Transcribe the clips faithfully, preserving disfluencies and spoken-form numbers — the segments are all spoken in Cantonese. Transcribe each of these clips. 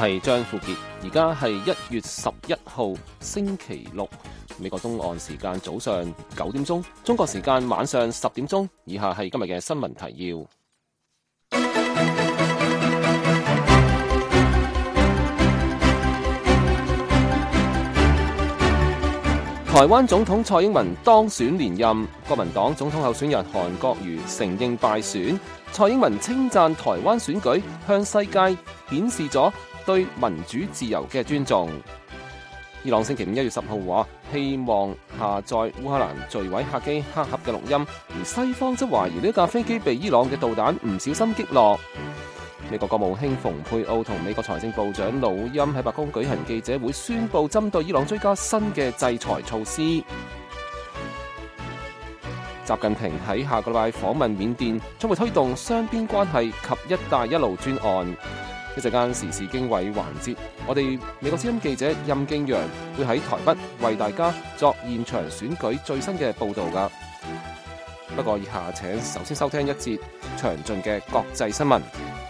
係張富傑，而家係一月十一號星期六，美國東岸時間早上九點鐘，中國時間晚上十點鐘。以下係今日嘅新聞提要。台灣總統蔡英文當選連任，國民黨總統候選人韓國瑜承認敗選。蔡英文稱讚台灣選舉向世界顯示咗對民主自由嘅尊重。伊朗星期五一月十號話希望下載烏克蘭墜毀客機黑盒嘅錄音，而西方則懷疑呢架飛機被伊朗嘅導彈唔小心擊落。美國國務卿蓬佩奧同美國財政部長魯欽喺白宮舉行記者會，宣布針對伊朗追加新嘅制裁措施。習近平喺下個禮拜訪問緬甸，將會推動雙邊關係及一帶一路專案。一陣間時事經緯環節，我哋美國之音記者任敬陽會喺台北為大家作現場選舉最新嘅報道㗎。不過以下請首先收聽一節詳盡嘅國際新聞。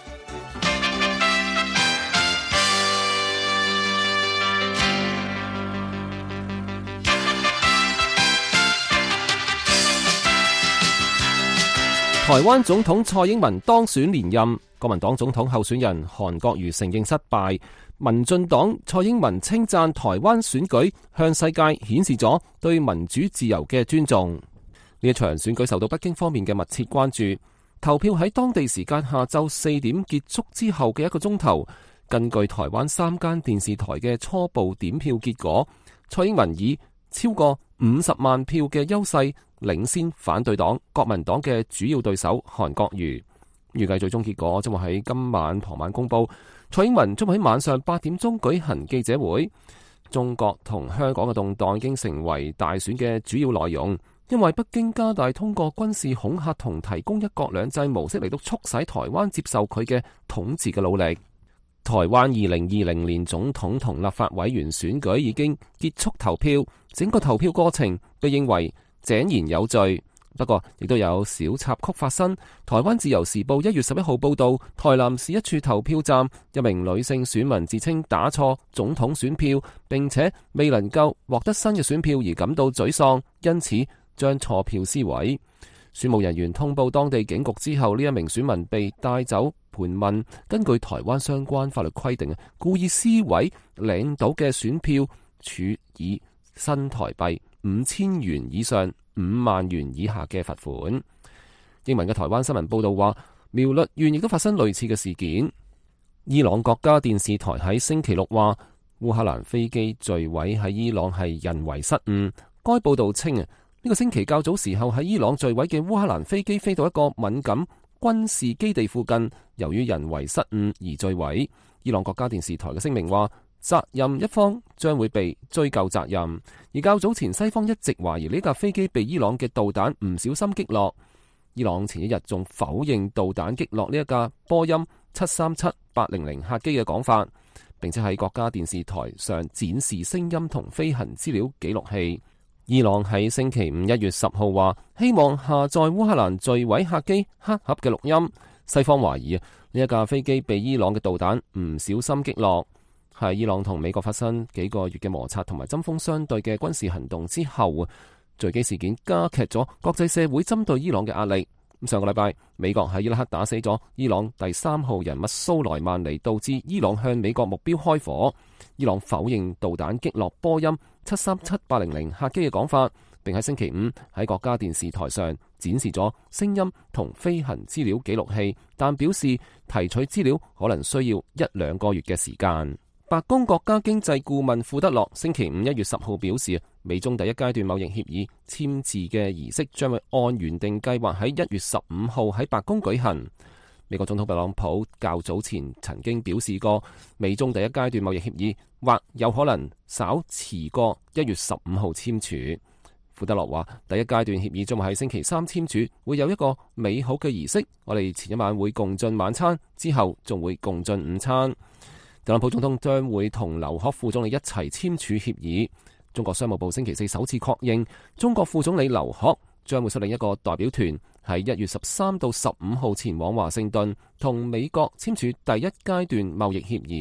台灣總統蔡英文當選連任，國民黨總統候選人韓國瑜承認失敗。民進黨蔡英文稱讚台灣選舉向世界顯示咗對民主自由嘅尊重。呢一場選舉受到北京方面嘅密切關注。投票喺當地時間下晝四點結束之後嘅一個鐘頭，根據台灣三間電視台嘅初步點票結果，蔡英文以超過五十萬票嘅優勢領先反對黨國民黨嘅主要對手韓國瑜。預計最終結果將會喺今晚傍晚公布。蔡英文將會喺晚上八點鐘舉行記者會。中國同香港嘅動盪已經成為大選嘅主要內容，因為北京加大通過軍事恐嚇同提供一國兩制模式嚟到促使台灣接受佢嘅統治嘅努力。台灣二零二零年總統同立法委員選舉已經結束投票，整個投票過程被認為井然有序。不過亦都有小插曲發生。台灣自由時報一月十一號報道，台南市一處投票站，一名女性選民自稱打錯總統選票，並且未能夠獲得新嘅選票而感到沮喪，因此將錯票撕毀。選務人員通報當地警局之後，呢一名選民被帶走盤問。根據台灣相關法律規定，故意撕毀領到嘅選票，處以新台幣五千元以上五萬元以下嘅罰款。英文嘅台灣新聞報道話，苗栗縣亦都發生類似嘅事件。伊朗國家電視台喺星期六話，烏克蘭飛機墜毀喺伊朗係人為失誤。該報道稱啊，呢個星期較早時候喺伊朗墜毀嘅烏克蘭飛機飛到一個敏感軍事基地附近，由於人為失誤而墜毀。伊朗國家電視台嘅聲明話，責任一方將會被追究責任。而較早前西方一直懷疑呢架飛機被伊朗嘅導彈唔小心擊落。伊朗前一日仲否認導彈擊落呢一架波音七三七八零零客機嘅講法，並且喺國家電視台上展示聲音同飛行資料記錄器。伊朗喺星期五一月十號話，希望下載烏克蘭墜毀客機黑盒嘅錄音。西方懷疑呢一架飛機被伊朗嘅導彈唔小心擊落。喺伊朗同美國發生幾個月嘅摩擦同埋針鋒相對嘅軍事行動之後，墜機事件加劇咗國際社會針對伊朗嘅壓力。上個禮拜，美國喺伊拉克打死咗伊朗第三號人物蘇萊曼尼，導致伊朗向美國目標開火。伊朗否認導彈擊落波音七三七八零零客機嘅講法，並喺星期五喺國家電視台上展示咗聲音同飛行資料記錄器，但表示提取資料可能需要一兩個月嘅時間。白宮國家經濟顧問庫德洛星期五一月十號表示，美中第一階段貿易協議簽字嘅儀式將會按原定計劃喺一月十五號喺白宮舉行。美國總統特朗普較早前曾經表示過，美中第一階段貿易協議或有可能稍遲過一月十五號簽署。庫德洛話，第一階段協議將會喺星期三簽署，會有一個美好嘅儀式。我哋前一晚會共進晚餐，之後仲會共進午餐。特朗普總統將會同劉鶴副總理一齊簽署協議。中國商務部星期四首次確認，中國副總理劉鶴將會率領一個代表團喺一月十三到十五號前往華盛頓，同美國簽署第一階段貿易協議。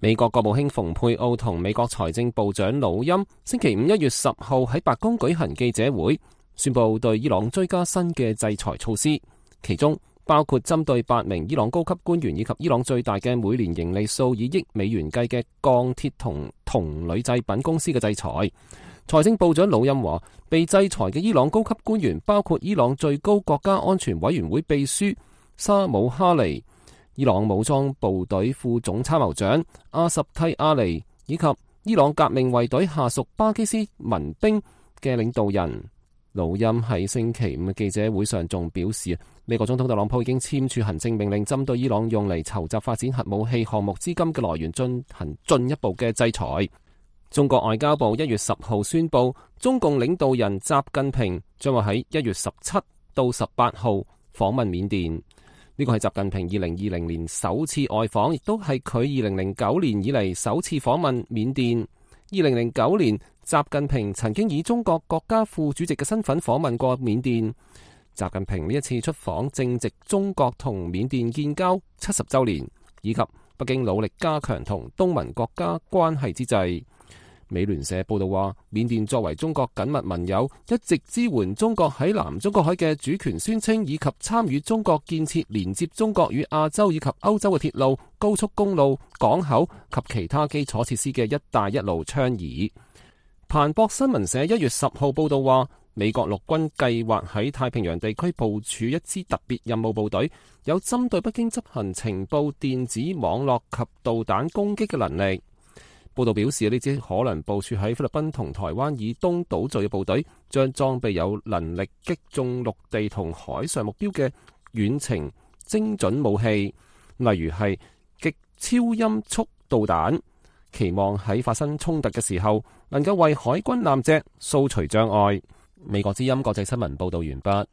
美國國務卿蓬佩奧同美國財政部長魯欽星期五一月十號喺白宮舉行記者會，宣布對伊朗追加新嘅制裁措施，其中包括針對八名伊朗高級官員以及伊朗最大嘅每年盈利數以億美元計嘅鋼鐵同銅鋁製品公司嘅制裁。財政部長魯欽話，被制裁嘅伊朗高級官員包括伊朗最高國家安全委員會秘書沙姆哈尼、伊朗武裝部隊副總參謀長阿什蒂阿尼以及伊朗革命衛隊下屬巴基斯民兵嘅領導人。魯欽喺星期五嘅記者會上仲表示，美國總統特朗普已經簽署行政命令，針對伊朗用嚟籌集發展核武器項目資金嘅來源進行進一步嘅制裁。中國外交部一月十號宣布，中共領導人習近平將會喺一月十七到十八號訪問緬甸。呢個係習近平二零二零年首次外訪，亦都係佢二零零九年以嚟首次訪問緬甸。二零零九年，習近平曾經以中國國家副主席嘅身份訪問過緬甸。習近平呢一次出訪正值中國同緬甸建交七十週年，以及北京努力加強同東盟國家關係之際。美聯社報道話，緬甸作為中國緊密盟友，一直支援中國喺南中國海嘅主權宣稱，以及參與中國建設連接中國與亞洲以及歐洲嘅鐵路、高速公路、港口及其他基礎設施嘅一帶一路倡議。彭博新聞社一月十號報道話，美國陸軍計劃喺太平洋地區部署一支特別任務部隊，有針對北京執行情報、電子、網絡及導彈攻擊嘅能力。報道表示，呢支可能部署喺菲律賓同台灣以東島嶼嘅部隊，將裝備有能力擊中陸地同海上目標嘅遠程精準武器，例如係極超音速導彈，期望喺發生衝突嘅時候，能夠為海軍艦隻掃除障礙。美國之音國際新聞報道完畢。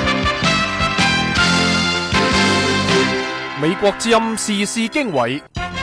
美國之音時事經緯。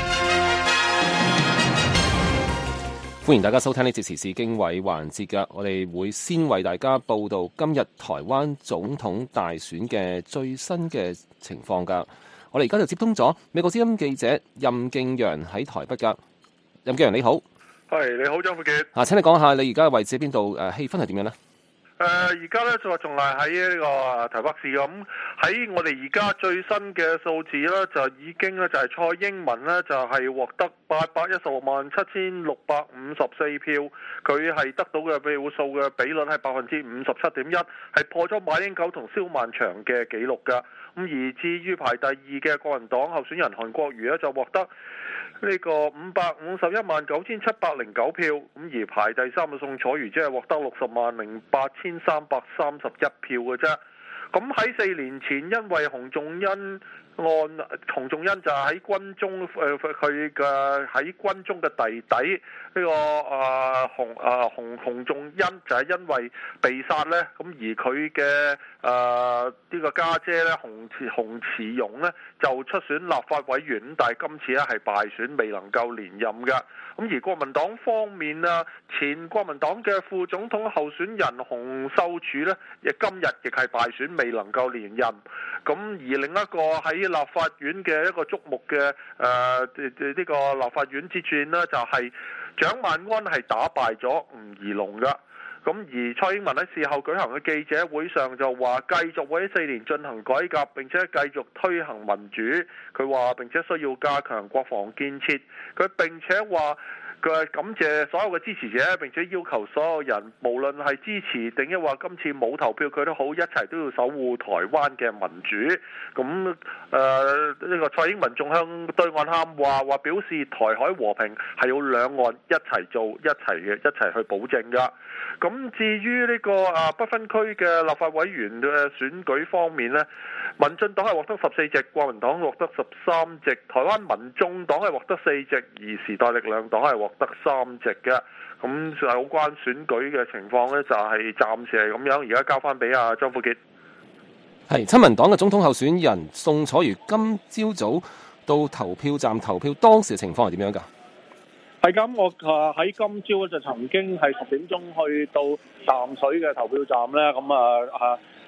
歡迎大家收聽呢節時事經緯環節㗎，我哋會先為大家報道今日台灣總統大選嘅最新嘅情況㗎。我哋而家就接通咗美國之音記者任敬揚喺台北㗎。任敬揚你好， 係你好，張富傑。 啊，請你講下你而家嘅位置喺邊度？誒，氣氛係點樣呢？ 誒而家咧就仲係喺呢個台北市咁，喺我哋而家最新嘅數字咧，就已經咧就係蔡英文咧就係獲得八百一十六萬七千六百五十四票，佢係得到嘅票數嘅比率係百分之五十七點一，係破咗馬英九同蕭萬長嘅紀錄㗎。咁而至於排第二嘅國民黨候選人韓國瑜咧，就獲得呢個五百五十一萬九千七百零九票，咁而排第三嘅宋楚瑜只係獲得六十萬零八千三百三十一票嘅啫。咁喺四年前，因為洪仲恩案，洪仲恩就喺軍中，誒佢嘅喺軍中嘅弟弟呢、這個啊洪啊洪洪仲恩就係因為被殺咧，咁而佢嘅誒呢個家姐咧洪洪慈容咧就出選立法委員，但係今次咧係敗選，未能夠連任嘅。咁而國民黨方面啊，前國民黨嘅副總統候選人洪秀柱咧，亦今日亦係敗選，未能夠連任。咁而另一個喺立法院嘅一個矚目嘅誒呢個立法院之戰呢，就係蔣萬安係打敗咗吳怡農噶。咁而蔡英文喺事後舉行嘅記者會上就話，繼續會喺四年進行改革，並且繼續推行民主。佢話並且需要加強國防建設。佢並且話佢感謝所有嘅支持者，並且要求所有人，無論係支持定抑或今次冇投票佢都好，一齊都要守護台灣嘅民主。咁誒呢個蔡英文仲向對岸喊話，話表示台海和平係要兩岸一齊做，一齊嘅一齊去保證㗎。咁至於呢個啊不分區嘅立法委員嘅選舉方面呢，民進黨係獲得十四席，國民黨獲得十三席，台灣民眾黨係獲得四席，而時代力量黨係獲得三席嘅。咁有關選舉嘅情況呢，就係暫時係咁樣。而家交翻俾阿張富傑。 係親民黨嘅總統候選人宋楚瑜今朝早到投票站投票，當時嘅情況係點樣㗎？ 係咁，我啊喺今朝就曾經係十點鐘去到淡水嘅投票站咧，咁啊啊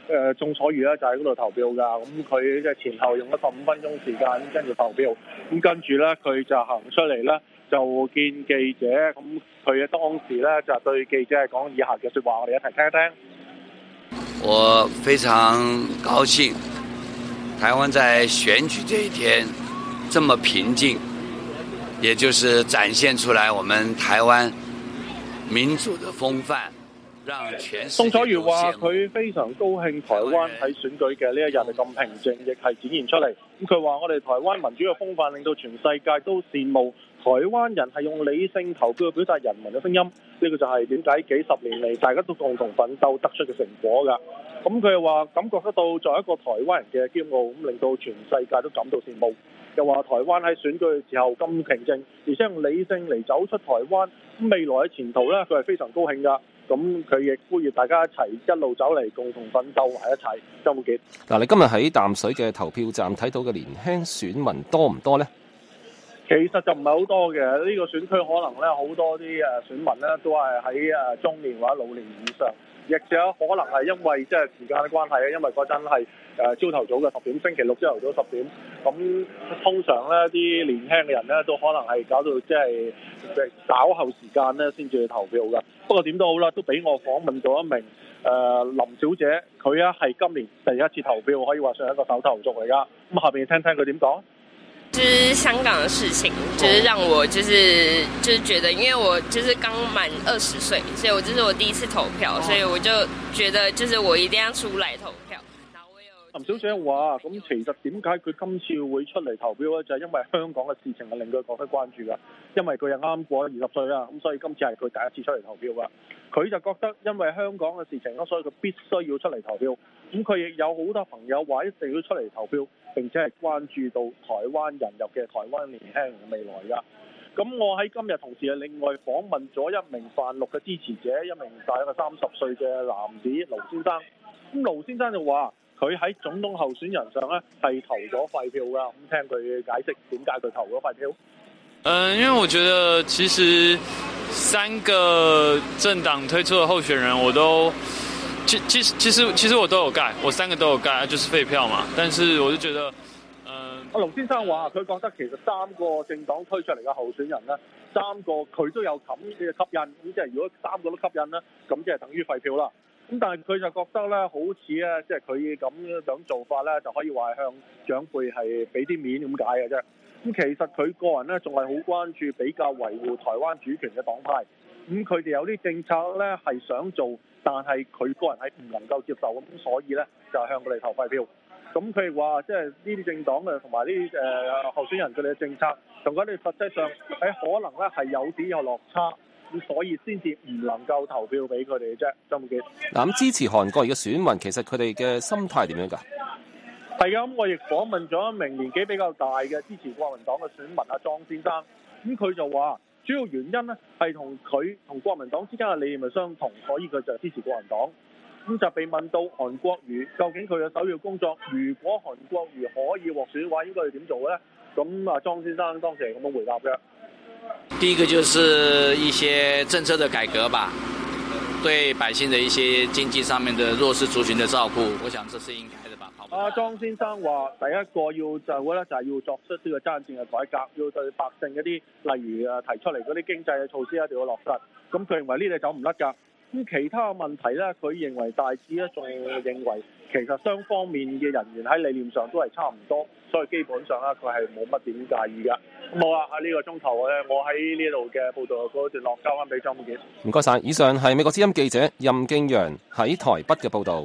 誒宋楚瑜咧就喺嗰度投票㗎，咁佢即係前後用咗十五分鐘時間跟住投票，咁跟住咧佢就行出嚟咧就見記者，咁佢嘅當時咧就對記者係講以下嘅説話，我哋一齊聽一聽。 我非常高興，台灣在選舉這一天這麼平靜，也就是展現出來我們台灣民主的風範。 宋楚瑜話：佢非常高興台灣喺選舉嘅呢一日係咁平靜，亦係展現出嚟。咁佢話：我哋台灣民主嘅風範令到全世界都羨慕，台灣人係用理性投票去表達人民嘅聲音。呢個就係點解幾十年嚟大家都共同奮鬥得出嘅成果㗎。咁佢又話感覺得到作為一個台灣人嘅驕傲，咁令到全世界都感到羨慕。又話台灣喺選舉嘅時候咁平靜，而且用理性嚟走出台灣，咁未來嘅前途呢，佢係非常高興㗎。咁佢亦呼籲大家一齊一路走嚟，共同奮鬥埋一齊。周慕傑， 嗱，你今日喺淡水嘅投票站睇到嘅年輕選民多唔多呢？ 其實就唔係好多嘅，呢、這個選區可能咧好多啲誒選民咧都係喺誒中年或者老年以上，亦有可能係因為即係時間嘅關係啊，因為嗰陣係誒朝頭早嘅十點，星期六朝頭早十點，咁通常咧啲年輕嘅人咧都可能係搞到即係稍後時間咧先至去投票㗎。不過點都好啦，都俾我訪問咗一名誒、呃、林小姐，佢啊係今年第一次投票，可以話算係一個首投族嚟㗎。咁下邊聽聽佢點講。 就是香港的事情，就是讓我就是就是覺得，因為我就是剛滿二十歲，所以我這是我第一次投票，所以我就覺得就是我一定要出來投票。然後我有林小姐話：咁其實點解佢今次會出嚟投票咧？就係、是、因為香港嘅事情係令佢覺得關注㗎。因為佢又啱過二十歲啦，咁所以今次係佢第一次出嚟投票㗎。佢就覺得因為香港嘅事情咯，所以佢必須要出嚟投票。咁佢亦有好多朋友話一定要出嚟投票，並且係關注到台灣人入嘅台灣年輕人嘅未來㗎。咁我喺今日同時係另外訪問咗一名泛綠嘅支持者，一名大約三十歲嘅男子盧先生。咁盧先生就話：佢喺總統候選人上咧係投咗廢票㗎。咁聽佢解釋點解佢投咗廢票。 嗯，因為我覺得其實三個政黨推出的候選人，我都其其實其實其實我都有蓋，我三個都有蓋，就是廢票嘛。但是我就覺得，嗯， 阿盧先生話佢覺得其實三個政黨推出嚟嘅候選人咧，三個佢都有咁嘅吸引，咁即係如果三個都吸引咧，咁即係等於廢票啦。咁但係佢就覺得咧，好似咧，即係佢咁樣做法咧，就可以話係向長輩係俾啲面咁解嘅啫。咁其實佢個人咧仲係好關注比較維護台灣主權嘅黨派，咁佢哋有啲政策咧係想做，但係佢個人係唔能夠接受，咁所以咧就係向佢哋投廢票。咁佢哋話即係呢啲政黨嘅同埋呢啲誒候選人佢哋嘅政策，同佢哋實際上喺可能咧係有啲有落差，咁所以先至唔能夠投票俾佢哋嘅啫。周慕傑， 嗱，咁支持韓國瑜嘅選民，其實佢哋嘅心態點樣㗎？ 係啊，咁我亦訪問咗一名年紀比較大嘅支持國民黨嘅選民阿莊先生，咁佢就話主要原因呢係同佢同國民黨之間嘅理念係相同，所以佢就支持國民黨。咁就被問到韓國瑜究竟佢嘅首要工作，如果韓國瑜可以獲選嘅話，應該要點做呢？咁阿莊先生當時係咁樣回答嘅。 第一個就是一些政策的改革吧，對百姓的一些經濟上面的弱勢族群的照顧，我想這是應該的吧。 阿莊先生話：第一個要就咧就係要作出呢個真正嘅改革，要對百姓嗰啲例如誒提出嚟嗰啲經濟嘅措施一定要落實。咁佢認為呢啲走唔甩㗎。咁其他嘅問題咧，佢認為大致咧仲認為其實雙方面嘅人員喺理念上都係差唔多，所以基本上咧佢係冇乜點介意㗎。咁好啦，喺呢個鐘頭咧，我喺呢度嘅報道嗰段落交翻俾張木傑。 唔該晒，以上係美國之音記者任敬陽喺台北嘅報導。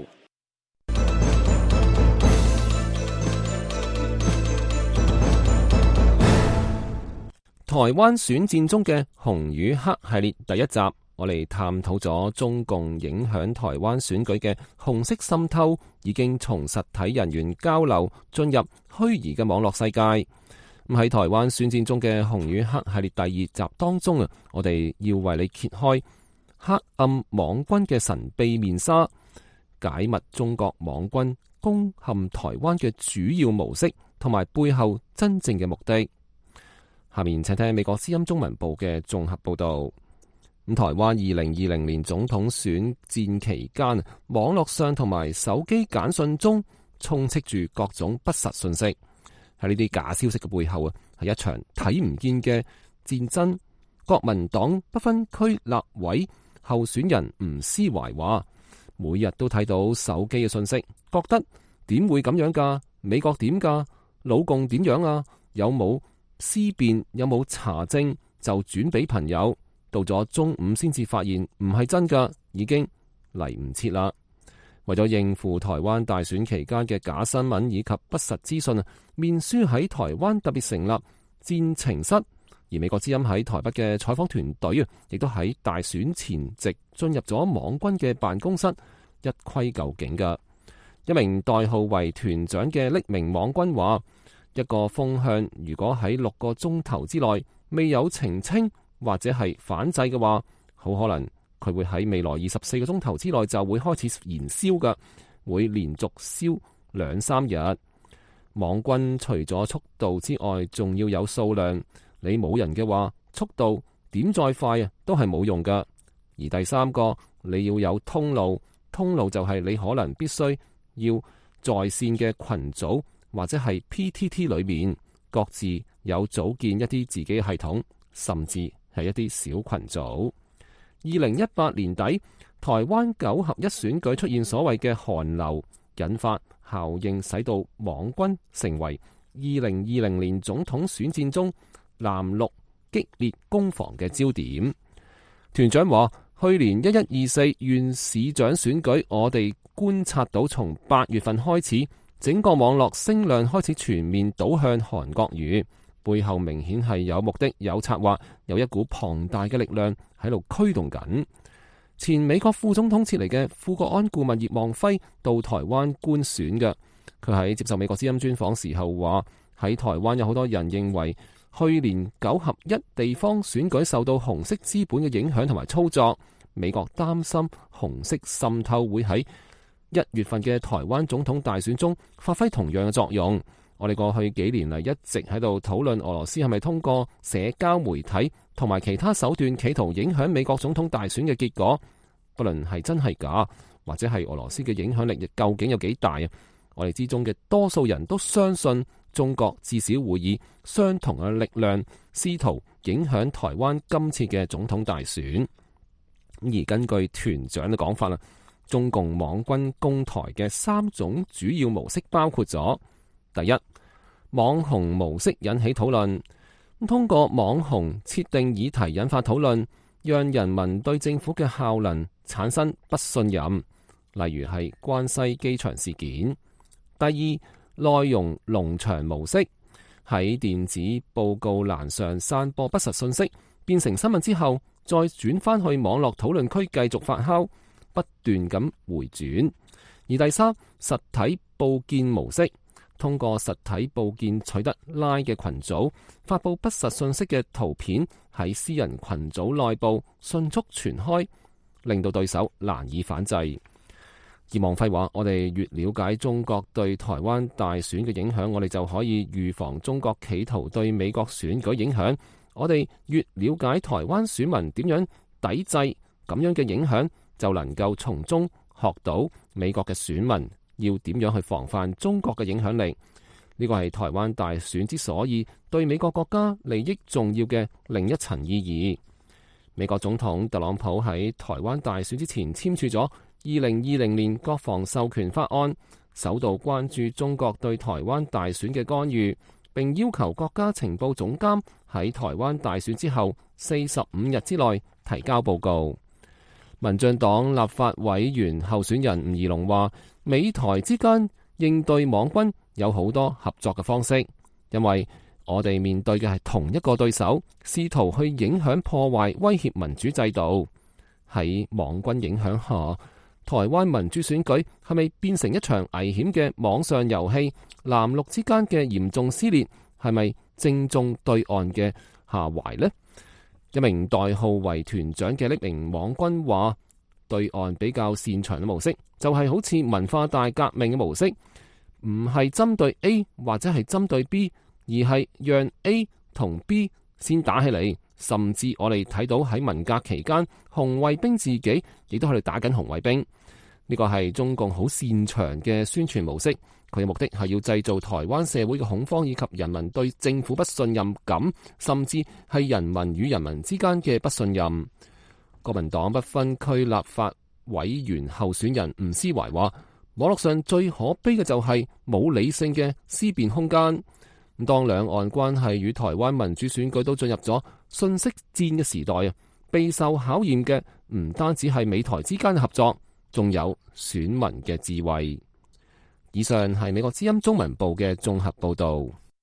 台灣選戰中嘅紅與黑系列第一集，我哋探討咗中共影響台灣選舉嘅紅色滲透，已經從實體人員交流進入虛擬嘅網絡世界。咁喺台灣選戰中嘅紅與黑系列第二集當中啊，我哋要為你揭開黑暗網軍嘅神秘面紗，解密中國網軍攻陷台灣嘅主要模式同埋背後真正嘅目的。下面請聽美國之音中文部嘅綜合報道。 咁台灣二零二零年總統選戰期間，網絡上同埋手機簡訊中充斥住各種不實信息。喺呢啲假消息嘅背後啊，係一場睇唔見嘅戰爭。國民黨不分區立委候選人吳思懷話，每日都睇到手機嘅信息，覺得點會咁樣㗎？美國點㗎？老共點樣啊？有冇思辨？有冇查證？就轉俾朋友。到咗中午先至發現唔係真㗎，已經嚟唔切啦。為咗應付台灣大選期間嘅假新聞以及不實資訊啊，面書喺台灣特別成立戰情室，而美國之音喺台北嘅採訪團隊啊，亦都喺大選前夕進入咗網軍嘅辦公室，一窺究竟㗎。一名代號為團長嘅匿名網軍話，一個風向如果喺六個鐘頭之內未有澄清或者係反制嘅話，好可能佢會喺未來二十四個鐘頭之內就會開始燃燒㗎，會連續燒兩三日。網軍除咗速度之外，仲要有數量。你冇人嘅話，速度點再快啊，都係冇用㗎。而第三個，你要有通路，通路就係你可能必須要在線嘅群組或者係 P T T 裏面各自有組建一啲自己嘅系統，甚至係一啲小群組。二零一八年底，台灣九合一選舉出現所謂嘅韓流，引發效應，使到網軍成為二零二零年總統選戰中藍綠激烈攻防嘅焦點。團長話，去年一一二四縣市長選舉，我哋觀察到從八月份開始，整個網絡聲量開始全面倒向韓國瑜，背後明顯係有目的、有策劃，有一股龐大嘅力量喺度驅動緊。前美國副總統撤離嘅副國安顧問葉望輝到台灣觀選嘅，佢喺接受美國之音專訪時候話，喺台灣有好多人認為去年九合一地方選舉受到紅色資本嘅影響同埋操作，美國擔心紅色滲透會喺一月份嘅台灣總統大選中發揮同樣嘅作用。我哋過去幾年嚟一直喺度討論俄羅斯係咪通過社交媒體同埋其他手段企圖影響美國總統大選嘅結果，不論係真係假，或者係俄羅斯嘅影響力究竟有幾大啊？我哋之中嘅多數人都相信中國至少會以相同嘅力量試圖影響台灣今次嘅總統大選。而根據團長嘅講法啦，中共網軍攻台嘅三種主要模式包括咗：第一，網紅模式引起討論，通過網紅設定議題引發討論，讓人民對政府嘅效能產生不信任，例如係關西機場事件。第二，內容農場模式，喺電子報告欄上散播不實信息，變成新聞之後，再轉翻去網絡討論區繼續發酵，不斷咁回轉。而第三，實體報建模式，通過實體報建取得拉嘅群組，發佈不實信息嘅圖片喺私人群組內部迅速傳開，令到對手難以反制。葉望輝話：我哋越了解中國對台灣大選嘅影響，我哋就可以預防中國企圖對美國選舉影響。我哋越了解台灣選民點樣抵制咁樣嘅影響，就能夠從中學到美國嘅選民要點樣去防範中國嘅影響力。呢個係台灣大選之所以對美國國家利益重要嘅另一層意義。美國總統特朗普喺台灣大選之前簽署咗二零二零年國防授權法案，首度關注中國對台灣大選嘅干預，並要求國家情報總監喺台灣大選之後四十五日之內提交報告。民進黨立法委員候選人吳怡農話，美台之間應對網軍有好多合作嘅方式，因為我哋面對嘅係同一個對手，試圖去影響、破壞、威脅民主制度。喺網軍影響下，台灣民主選舉係咪變成一場危險嘅網上遊戲？藍綠之間嘅嚴重撕裂係咪正中對岸嘅下懷呢？一名代號為團長嘅匿名網軍話，對岸比較擅長嘅模式就係好似文化大革命嘅模式，唔係針對 A 或者係針對 B， 而係讓 A 同 B 先打起嚟， 甚至我哋睇到喺文革期間，紅衛兵自己亦都喺度打緊紅衛兵。呢個係中共好擅長嘅宣傳模式，佢嘅目的係要製造台灣社會嘅恐慌，以及人民對政府不信任感，甚至係人民與人民之間嘅不信任。國民黨不分區立法委員候選人吳斯懷話，網絡上最可悲嘅就係冇理性嘅思辨空間。當兩岸關係與台灣民主選舉都進入咗信息戰嘅時代啊，備受考驗嘅唔單止係美台之間嘅合作，仲有選民嘅智慧。以上係美國之音中文部嘅綜合報道。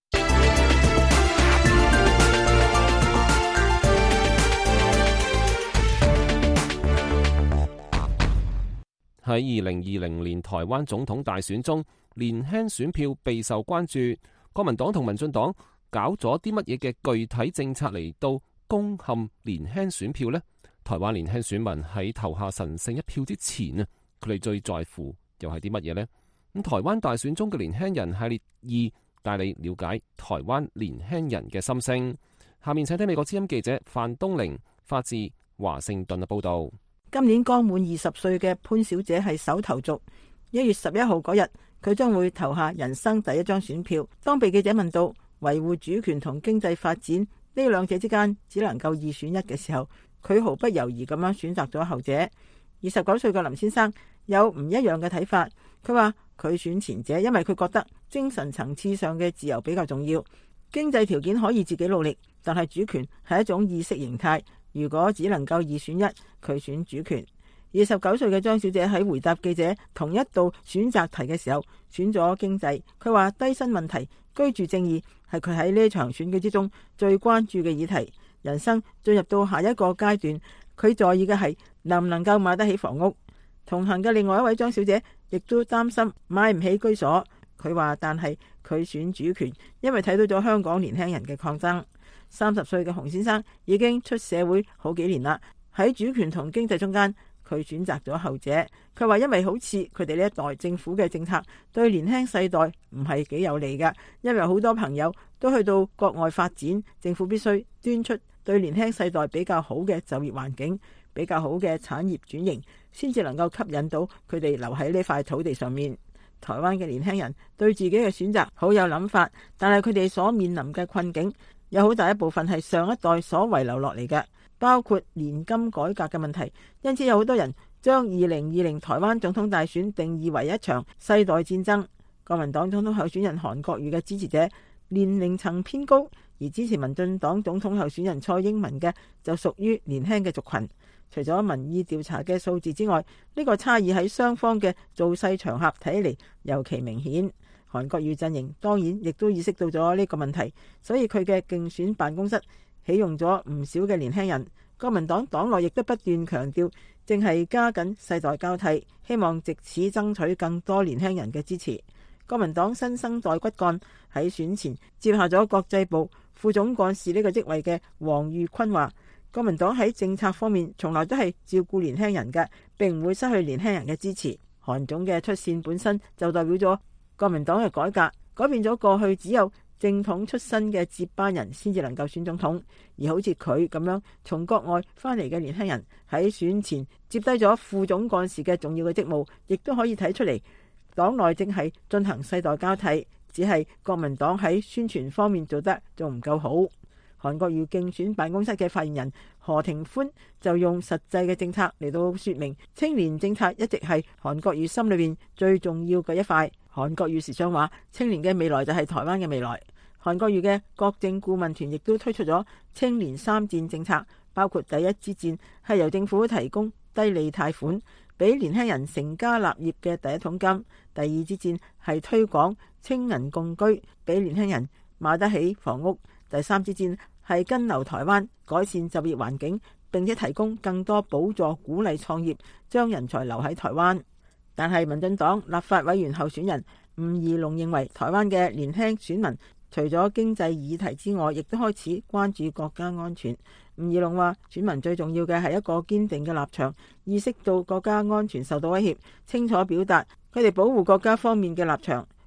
喺二零二零年台灣總統大選中，年輕選票備受關注。國民黨同民進黨搞咗啲乜嘢嘅具體政策嚟到攻陷年輕選票呢？台灣年輕選民喺投下神聖一票之前啊，佢哋最在乎又係啲乜嘢呢？咁台灣大選中嘅年輕人系列二帶你了解台灣年輕人嘅心聲。下面請聽美國之音記者范東玲發自華盛頓嘅報道。 今年剛滿二十歲嘅潘小姐係首投族，一月十一號嗰日，佢將會投下人生第一張選票。當被記者問到維護主權同經濟發展呢兩者之間只能夠二選一嘅時候，佢毫不猶豫咁樣選擇咗後者。二十九歲嘅林先生有唔一樣嘅睇法，佢話佢選前者，因為佢覺得精神層次上嘅自由比較重要，經濟條件可以自己努力，但係主權係一種意識形態。如果只能夠二選一，佢選主權。二十九歲嘅張小姐喺回答記者同一道選擇題嘅時候，選咗經濟。佢話低薪問題、居住正義係佢喺呢場選舉之中最關注嘅議題。人生進入到下一個階段，佢在意嘅係能唔能夠買得起房屋。同行嘅另外一位張小姐亦都擔心買唔起居所。佢話但係佢選主權，因為睇到咗香港年輕人嘅抗爭。三十歲嘅洪先生已經出社會好幾年啦，喺主權同經濟中間，佢選擇咗後者。佢話因為好似佢哋呢一代政府嘅政策對年輕世代唔係幾有利㗎，因為好多朋友都去到國外發展，政府必須端出對年輕世代比較好嘅就業環境，比較好嘅產業轉型，先至能夠吸引到佢哋留喺呢塊土地上面。台灣嘅年輕人對自己嘅選擇好有諗法，但係佢哋所面臨嘅困境有好大一部分係上一代所遺留落嚟嘅，包括年金改革嘅問題。因此有好多人將二零二零台灣總統大選定義為一場世代戰爭。國民黨總統候選人韓國瑜嘅支持者年齡層偏高，而支持民進黨總統候選人蔡英文嘅就屬於年輕嘅族群。除咗民意調查嘅數字之外，呢個差異喺雙方嘅造勢場合睇嚟尤其明顯。韓國瑜陣營當然亦都意識到咗呢個問題，所以佢嘅競選辦公室起用咗唔少嘅年輕人。國民黨黨內亦都不斷強調，正係加緊世代交替，希望藉此爭取更多年輕人嘅支持。國民黨新生代骨幹喺選前接下咗國際部副總幹事呢個職位嘅黃裕坤話，國民黨喺政策方面從來都係照顧年輕人嘅，並唔會失去年輕人嘅支持。韓總嘅出線本身就代表咗國民黨嘅改革，改變咗過去只有正統出身嘅接班人先至能夠選總統，而好似佢咁樣從國外翻嚟嘅年輕人喺選前接低咗副總幹事嘅重要嘅職務，亦都可以睇出嚟黨內正係進行世代交替，只係國民黨喺宣傳方面做得仲唔夠好。韓國瑜競選辦公室嘅發言人何庭歡就用實際嘅政策嚟到說明，青年政策一直係韓國瑜心裏邊最重要嘅一塊。韓國瑜時常話，青年嘅未來就係台灣嘅未來。韓國瑜嘅國政顧問團亦都推出咗青年三戰政策，包括第一支戰係由政府提供低利貸款，俾年輕人成家立業嘅第一桶金；第二支戰係推廣青銀共居，俾年輕人買得起房屋；第三支戰係跟留台灣，改善就業環境，並且提供更多補助鼓勵創業，將人才留喺台灣。但係民進黨立法委員候選人吳怡農認為，台灣嘅年輕選民除咗經濟議題之外，亦都開始關注國家安全。吳怡農話，選民最重要嘅係一個堅定嘅立場，意識到國家安全受到威脅，清楚表達佢哋保護國家方面嘅立場。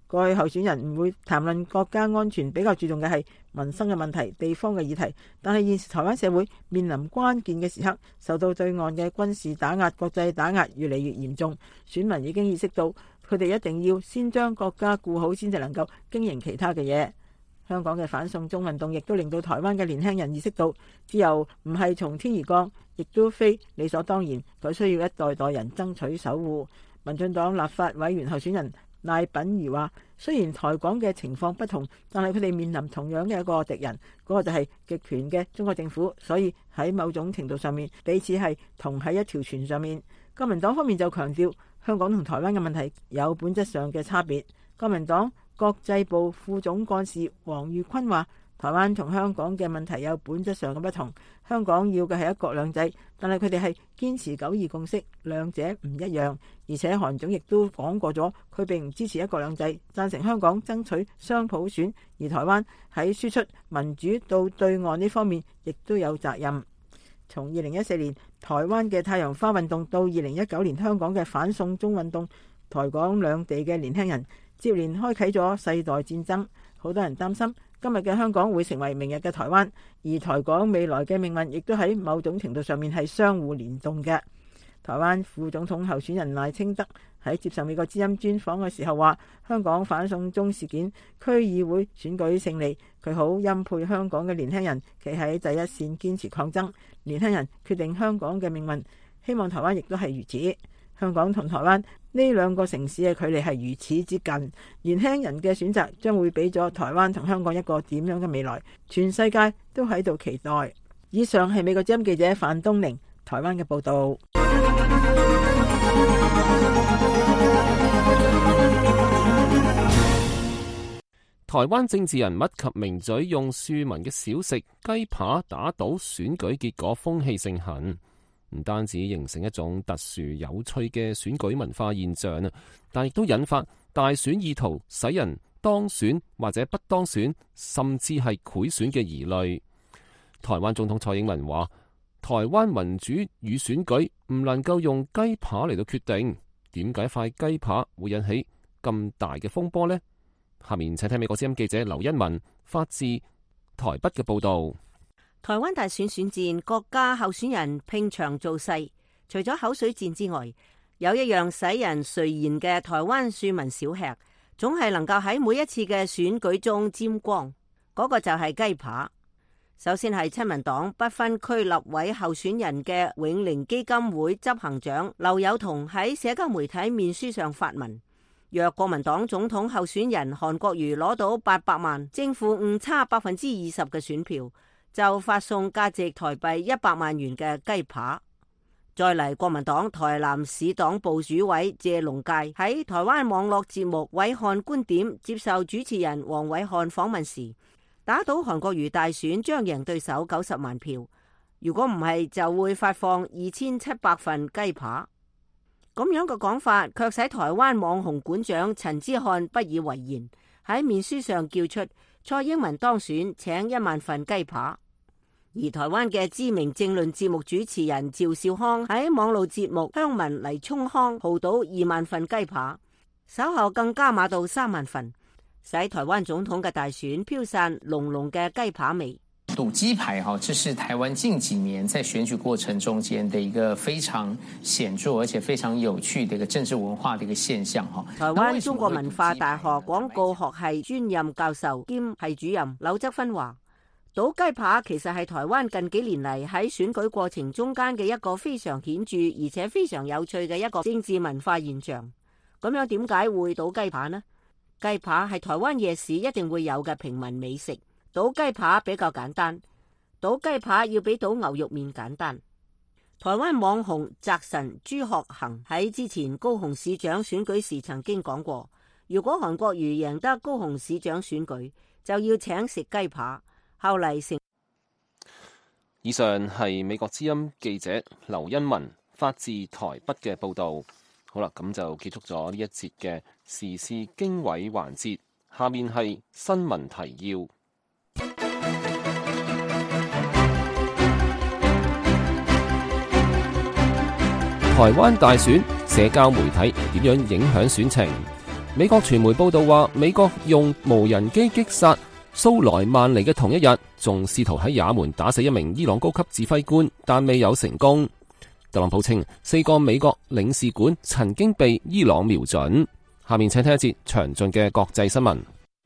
過去候選人唔會談論國家安全，比較注重嘅係民生嘅問題、地方嘅議題。但係現時台灣社會面臨關鍵嘅時刻，受到對岸嘅軍事打壓、國際打壓越嚟越嚴重，選民已經意識到佢哋一定要先將國家顧好，先至能夠經營其他嘅嘢。香港嘅反送中運動亦都令到台灣嘅年輕人意識到，自由唔係從天而降，亦都非理所當然，佢需要一代代人爭取守護。民進黨立法委員候選人賴品妤話，雖然台港嘅情況不同，但係佢哋面臨同樣嘅一個敵人，嗰個就係極權嘅中國政府，所以喺某種程度上面，彼此係同喺一條船上面。國民黨方面就強調，香港同台灣嘅問題有本質上嘅差別。國民黨國際部副總幹事黃裕坤話，台灣同香港嘅問題有本質上嘅不同，香港要嘅係一國兩制，但係佢哋係堅持九二共識，兩者唔一樣。而且韓總亦都講過咗，佢並唔支持一國兩制，贊成香港爭取雙普選，而台灣喺輸出民主到對岸呢方面亦都有責任。從二零一四年台灣嘅太陽花運動到二零一九年香港嘅反送中運動，台港兩地嘅年輕人接連開啟咗世代戰爭，好多人擔心今日嘅香港會成為明日嘅台灣，而台港未來嘅命運亦都喺某種程度上面係相互聯動嘅。台灣副總統候選人賴清德喺接受美國之音專訪嘅時候話，香港反送中事件區議會選舉勝利，佢好欽佩香港嘅年輕人企喺第一線堅持抗爭，年輕人決定香港嘅命運，希望台灣亦都係如此。香港同台灣呢兩個城市嘅距離係如此之近，年輕人嘅選擇將會俾咗台灣同香港一個點樣嘅未來，全世界都喺度期待。以上係美國之音記者范東寧台灣嘅報道。 台灣政治人物及名嘴用庶民嘅小食雞扒打倒選舉結果，風氣盛行。唔單止形成一種特殊有趣嘅選舉文化現象啊，但亦都引發大選意圖使人當選或者不當選，甚至係賄選嘅疑慮。台灣總統蔡英文話，台灣民主與選舉唔能夠用雞扒嚟到決定。點解塊雞扒會引起咁大嘅風波呢？下面請聽美國之音記者劉欣文發自台北嘅報道。 台灣大選選戰，各家候選人拼場造勢，除咗口水戰之外，有一樣使人垂涎嘅台灣庶民小吃，總係能夠喺每一次嘅選舉中沾光。嗰、那個就係雞扒。首先係親民黨不分區立委候選人嘅永齡基金會執行長劉宥彤喺社交媒體面書上發文，若國民黨總統候選人韓國瑜攞到八百萬，政府誤差百分之二十嘅選票，就發送價值台幣一百萬元嘅雞扒。再嚟，國民黨台南市黨部主委謝龍介喺台灣網絡節目《暐瀚觀點》接受主持人黃偉漢訪問時，打倒韓國瑜大選將贏對手九十萬票，如果唔係就會發放二千七百份雞扒。咁樣嘅講法卻使台灣網紅館長陳之漢不以為然，喺面書上叫出蔡英文當選請一萬份雞扒。而台灣嘅知名政論節目主持人趙少康喺網路節目鄉民黎聰康號到二萬份雞扒，稍後更加碼到三萬份，使台灣總統嘅大選飄散濃濃嘅雞扒味。 賭雞排哈，這是台灣近幾年在選舉過程中間的一個非常顯著而且非常有趣的一個政治文化的一個現象哈。 台灣中國文化大學廣告學系專任教授兼系主任劉則芬話，賭雞扒其實係台灣近幾年嚟喺選舉過程中間嘅一個非常顯著而且非常有趣嘅一個政治文化現象。咁樣點解會賭雞扒呢？雞扒係台灣夜市一定會有嘅平民美食。賭雞扒比較簡單，賭雞扒要比賭牛肉麵簡單。台灣網紅澤神朱學恆喺之前高雄市長選舉時曾經講過，如果韓國瑜贏得高雄市長選舉，就要請食雞扒。後嚟成。 以上係美國之音記者劉欣文發自台北嘅報道。好啦，咁就結束咗呢一節嘅時事經緯環節，下面係新聞提要。台灣大選，社交媒體點樣影響選情？ 美國傳媒報道話，美國用無人機擊殺蘇萊曼尼嘅同一日，仲試圖喺也門打死一名伊朗高級指揮官，但未有成功。特朗普稱，四個美國領事館曾經被伊朗瞄準。下面請聽一節詳盡嘅國際新聞。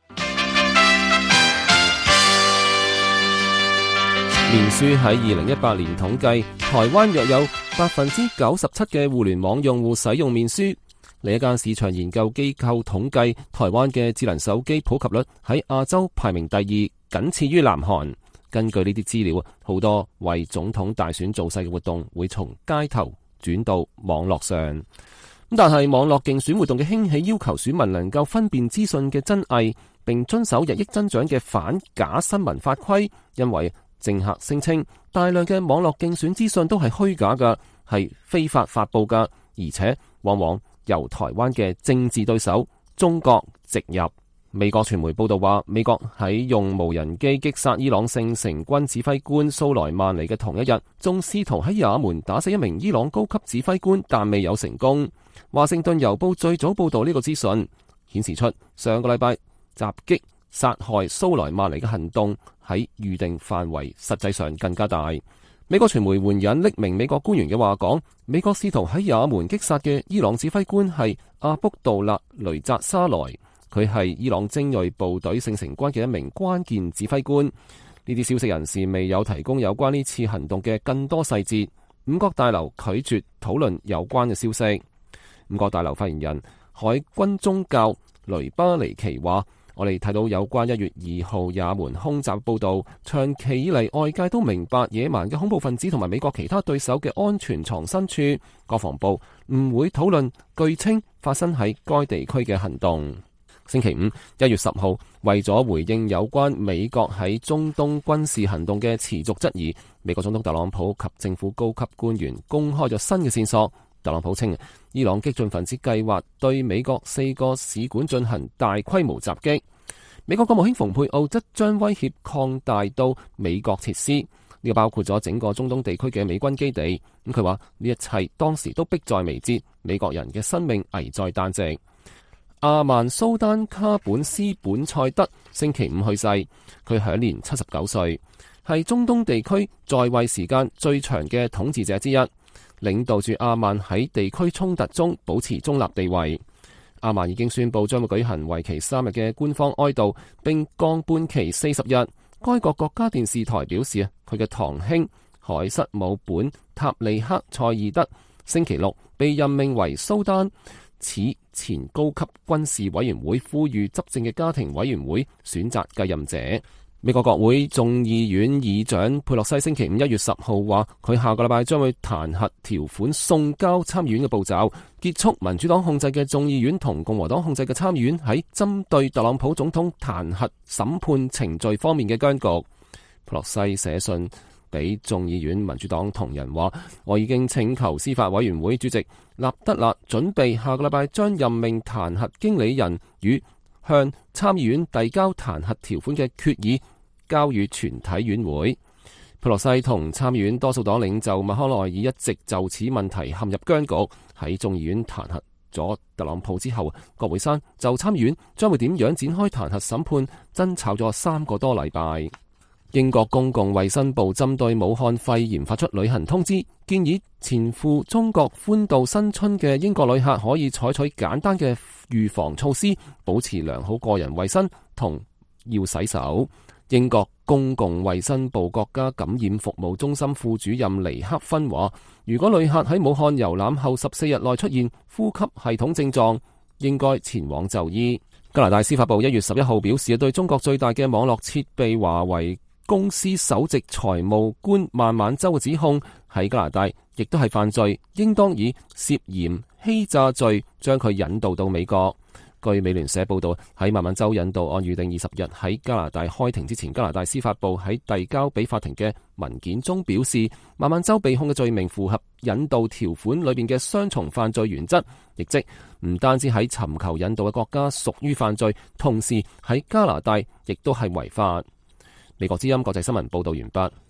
面書喺二零一八年統計，台灣約有百分之九十七嘅互聯網用戶使用面書。另一間市場研究機構統計，台灣嘅智能手機普及率喺亞洲排名第二，僅次於南韓。根據呢啲資料，好多為總統大選造勢嘅活動會從街頭轉到網絡上。咁但係網絡競選活動嘅興起，要求選民能夠分辨資訊嘅真偽，並遵守日益增長嘅反假新聞法規。因為政客聲稱大量嘅網絡競選資訊都係虛假嘅，係非法發佈嘅，而且往往由台灣嘅政治對手中國植入。美國傳媒報道話，美國喺用無人機擊殺伊朗聖城軍指揮官蘇萊曼尼嘅同一日，仲試圖喺也門打死一名伊朗高級指揮官，但未有成功。華盛頓郵報最早報道呢個資訊，顯示出上個禮拜襲擊殺害蘇萊曼尼嘅行動喺預定範圍實際上更加大。美國傳媒援引匿名美國官員嘅話講，美國試圖喺也門擊殺嘅伊朗指揮官係阿卜杜勒雷扎沙萊，佢係伊朗精銳部隊聖城軍嘅一名關鍵指揮官。呢啲消息人士未有提供有關呢次行動嘅更多細節。五角大樓拒絕討論有關嘅消息。五角大樓發言人海軍宗教雷巴尼奇話，我哋睇到有關一月二號也門空襲報導，長期以嚟外界都明白野蠻嘅恐怖分子同埋美國其他對手嘅安全藏身處。國防部唔會討論據稱發生喺該地區嘅行動。星期五一月十號，為咗回應有關美國喺中東軍事行動嘅持續質疑，美國總統特朗普及政府高級官員公開咗新嘅線索。特朗普稱，伊朗激進分子計劃對美國四個使館進行大規模襲擊。美國國務卿蓬佩奧則將威脅擴大到美國設施，呢個包括咗整個中東地區嘅美軍基地。咁佢話呢一切當時都迫在眉睫，美國人嘅生命危在旦夕。阿曼蘇丹卡本斯本塞德星期五去世，佢享年七十九歲，係中東地區在位時間最長嘅統治者之一。領導住阿曼喺地區衝突中保持中立地位。阿曼已經宣布將會舉行為期三日嘅官方哀悼，並降半旗四十日。該國國家電視台表示啊，佢嘅堂兄海瑟姆本塔利克塞爾德星期六被任命為蘇丹。此前高級軍事委員會呼籲執政嘅家庭委員會選擇繼任者。美國國會眾議院議長佩洛西星期五一月十號話，佢下個禮拜將會彈劾條款送交參議院嘅步驟，結束民主黨控制嘅眾議院同共和黨控制嘅參議院喺針對特朗普總統彈劾審判程序方面嘅僵局。佩洛西寫信俾眾議院民主黨同仁話，我已經請求司法委員會主席納德勒準備下個禮拜將任命彈劾經理人與向參議院遞交彈劾條款嘅決議交予全體院會。佩洛西同參議院多數黨領袖麥康奈爾一直就此問題陷入僵局。喺眾議院彈劾咗特朗普之後，國會山就參議院將會點樣展開彈劾審判爭吵咗三個多禮拜。英國公共衛生部針對武漢肺炎發出旅行通知，建議前赴中國歡度新春嘅英國旅客可以採取簡單嘅預防措施，保持良好個人衛生同要洗手。英國公共衛生部國家感染服務中心副主任尼克芬話，如果旅客喺武漢遊覽後十四日內出現呼吸系統症狀，應該前往就醫。加拿大司法部一月十一號表示，對中國最大嘅網絡設備華為公司首席財務官孟晚舟嘅指控喺加拿大亦都係犯罪，應當以涉嫌欺詐罪將佢引渡到美國。據美聯社報道，喺孟晚舟引渡案預定二十日喺加拿大開庭之前，加拿大司法部喺遞交俾法庭嘅文件中表示，孟晚舟被控嘅罪名符合引渡條款裏邊嘅雙重犯罪原則，亦即唔單止喺尋求引渡嘅國家屬於犯罪，同時喺加拿大亦都係違法。美國之音國際新聞報道完畢。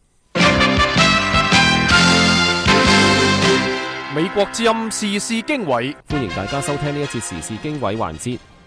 美國之音時事經緯， 歡迎大家收聽呢一節時事經緯環節。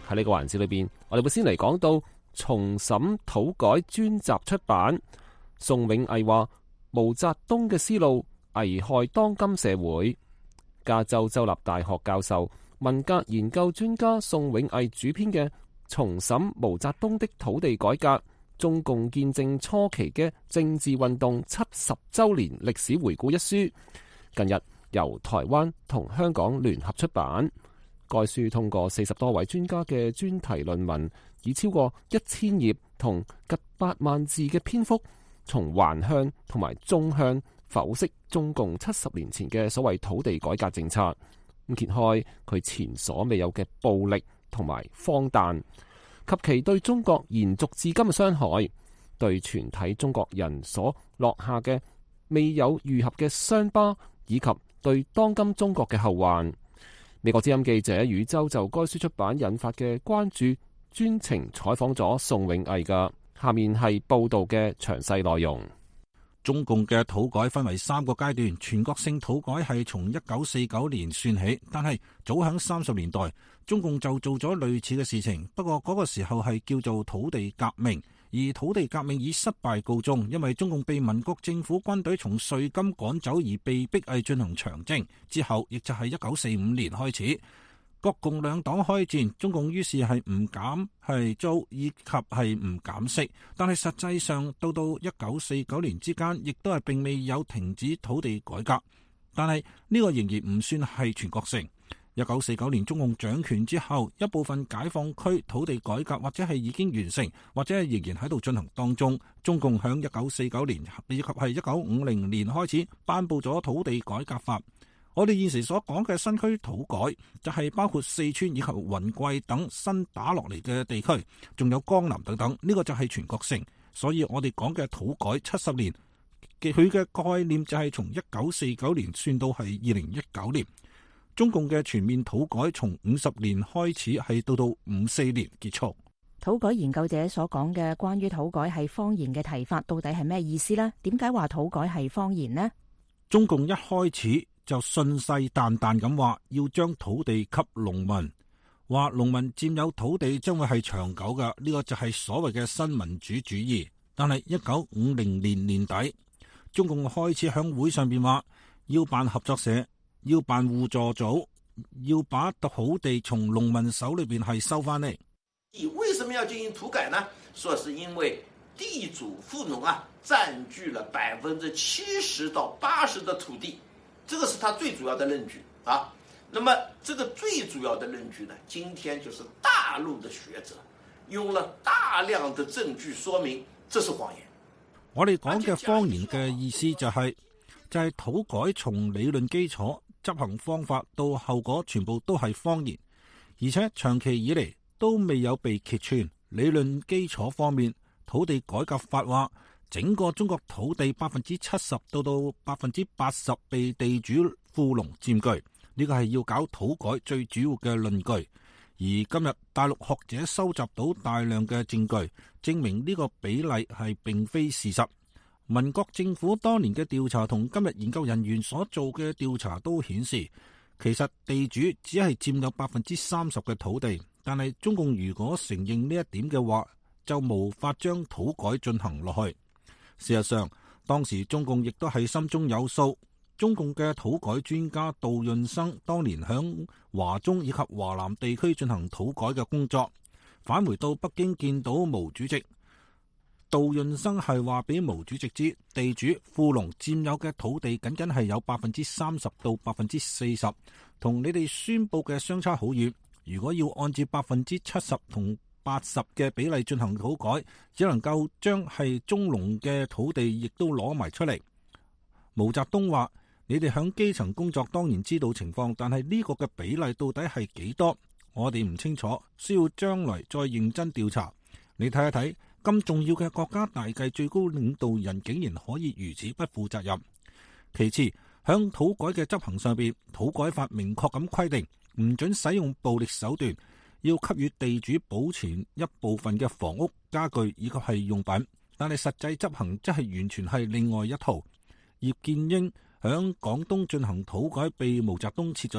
喺呢個環節裏邊，我哋會先嚟講到重審土改專集出版。宋永毅話毛澤東嘅思路危害當今社會。加州州立大學教授、文革研究專家宋永毅主編嘅《重審毛澤東的土地改革：中共建政初期嘅政治運動七十週年歷史回顧》一書，近日由台灣同香港聯合出版。該書通過四十多位專家嘅專題論文，以超過一千頁同近八萬字嘅篇幅，從橫向同埋縱向剖析中共七十年前嘅所謂土地改革政策，咁揭開佢前所未有嘅暴力同埋荒誕，及其對中國延續至今嘅傷害，對全體中國人所落下嘅未有愈合嘅傷疤，以及對當今中國嘅後患。美國之音記者宇宙就該書出版引發嘅關注，專程採訪咗宋永毅噶。下面係報道嘅詳細內容。 中共嘅土改分為三個階段，全國性土改係從一九四九年算起，但係早喺三十年代，中共就做咗類似嘅事情，不過嗰個時候係叫做土地革命，而土地革命以失敗告終，因為中共被民國政府軍隊從瑞金趕走而被逼係進行長征，之後亦就係一九四五年開始。國共兩黨開戰，中共於是係唔減係租以及係唔減息，但係實際上到到一九四九年之間，亦都係並未有停止土地改革，但係呢個仍然唔算係全國性。一九四九年中共掌權之後，一部分解放區土地改革或者係已經完成，或者係仍然喺度進行當中。中共響一九四九年以及係一九五零年開始頒布咗土地改革法。我哋現時所講嘅新區土改，就係包括四川以及雲貴等新打落嚟嘅地區，仲有江南等等，呢個就係全國性。所以我哋講嘅土改七十年，佢嘅概念就係從一九四九年算到係二零一九年。中共嘅全面土改從五十年開始，係到到五四年結束。 土改研究者所講嘅關於土改係謊言嘅提法，到底係咩意思呢？點解話土改係謊言呢？ 中共一開始就信誓旦旦咁話要將土地給農民，話農民佔有土地將會係長久嘅，呢個就係所謂嘅新民主主義。但係一九五零年年底，中共開始響會上邊話要辦合作社，要辦互助組，要把土地從農民手裏邊係收翻嚟。 為什麼要進行土改呢？說是因為地主富農啊，佔據了百分之七十到八十的土地。這個是他最主要的論據啊。那麼這個最主要的論據呢，今天就是大陸的學者用了大量的證據說明這是謊言。 我哋講嘅謊言嘅意思就係、是、就係、是、土改從理論基礎、執行方法到後果全部都係謊言，而且長期以嚟都未有被揭穿。理論基礎方面，土地改革法話整個中國土地百分之七十到到百分之八十被地主富農佔據，呢個係要搞土改最主要嘅論據。而今日大陸學者收集到大量嘅證據，證明呢個比例係並非事實。民國政府當年嘅調查同今日研究人員所做嘅調查都顯示，其實地主只係佔有百分之三十嘅土地，但係中共如果承認呢一點嘅話，就無法將土改進行落去。事實上，當時中共亦都係心中有數。中共嘅土改專家杜潤生當年響華中以及華南地區進行土改嘅工作，返回到北京見到毛主席。杜潤生係話俾毛主席知，地主富農佔有嘅土地僅僅係有百分之三十到百分之四十，同你哋宣佈嘅相差好遠。如果要按照百分之七十同八十嘅比例進行土改，只能夠將係中農嘅土地亦都攞埋出嚟。毛澤東話：你哋響基層工作當然知道情況，但係呢個嘅比例到底係幾多，我哋唔清楚，需要將來再認真調查。你睇一睇，咁重要嘅國家大計最高領導人竟然可以如此不負責任。其次，響土改嘅執行上邊，土改法明確咁規定唔准使用暴力手段，要給予地主保存一部分嘅房屋、家具以及係用品，但係實際執行則係完全係另外一套。葉劍英響廣東進行土改被毛澤東撤咗職，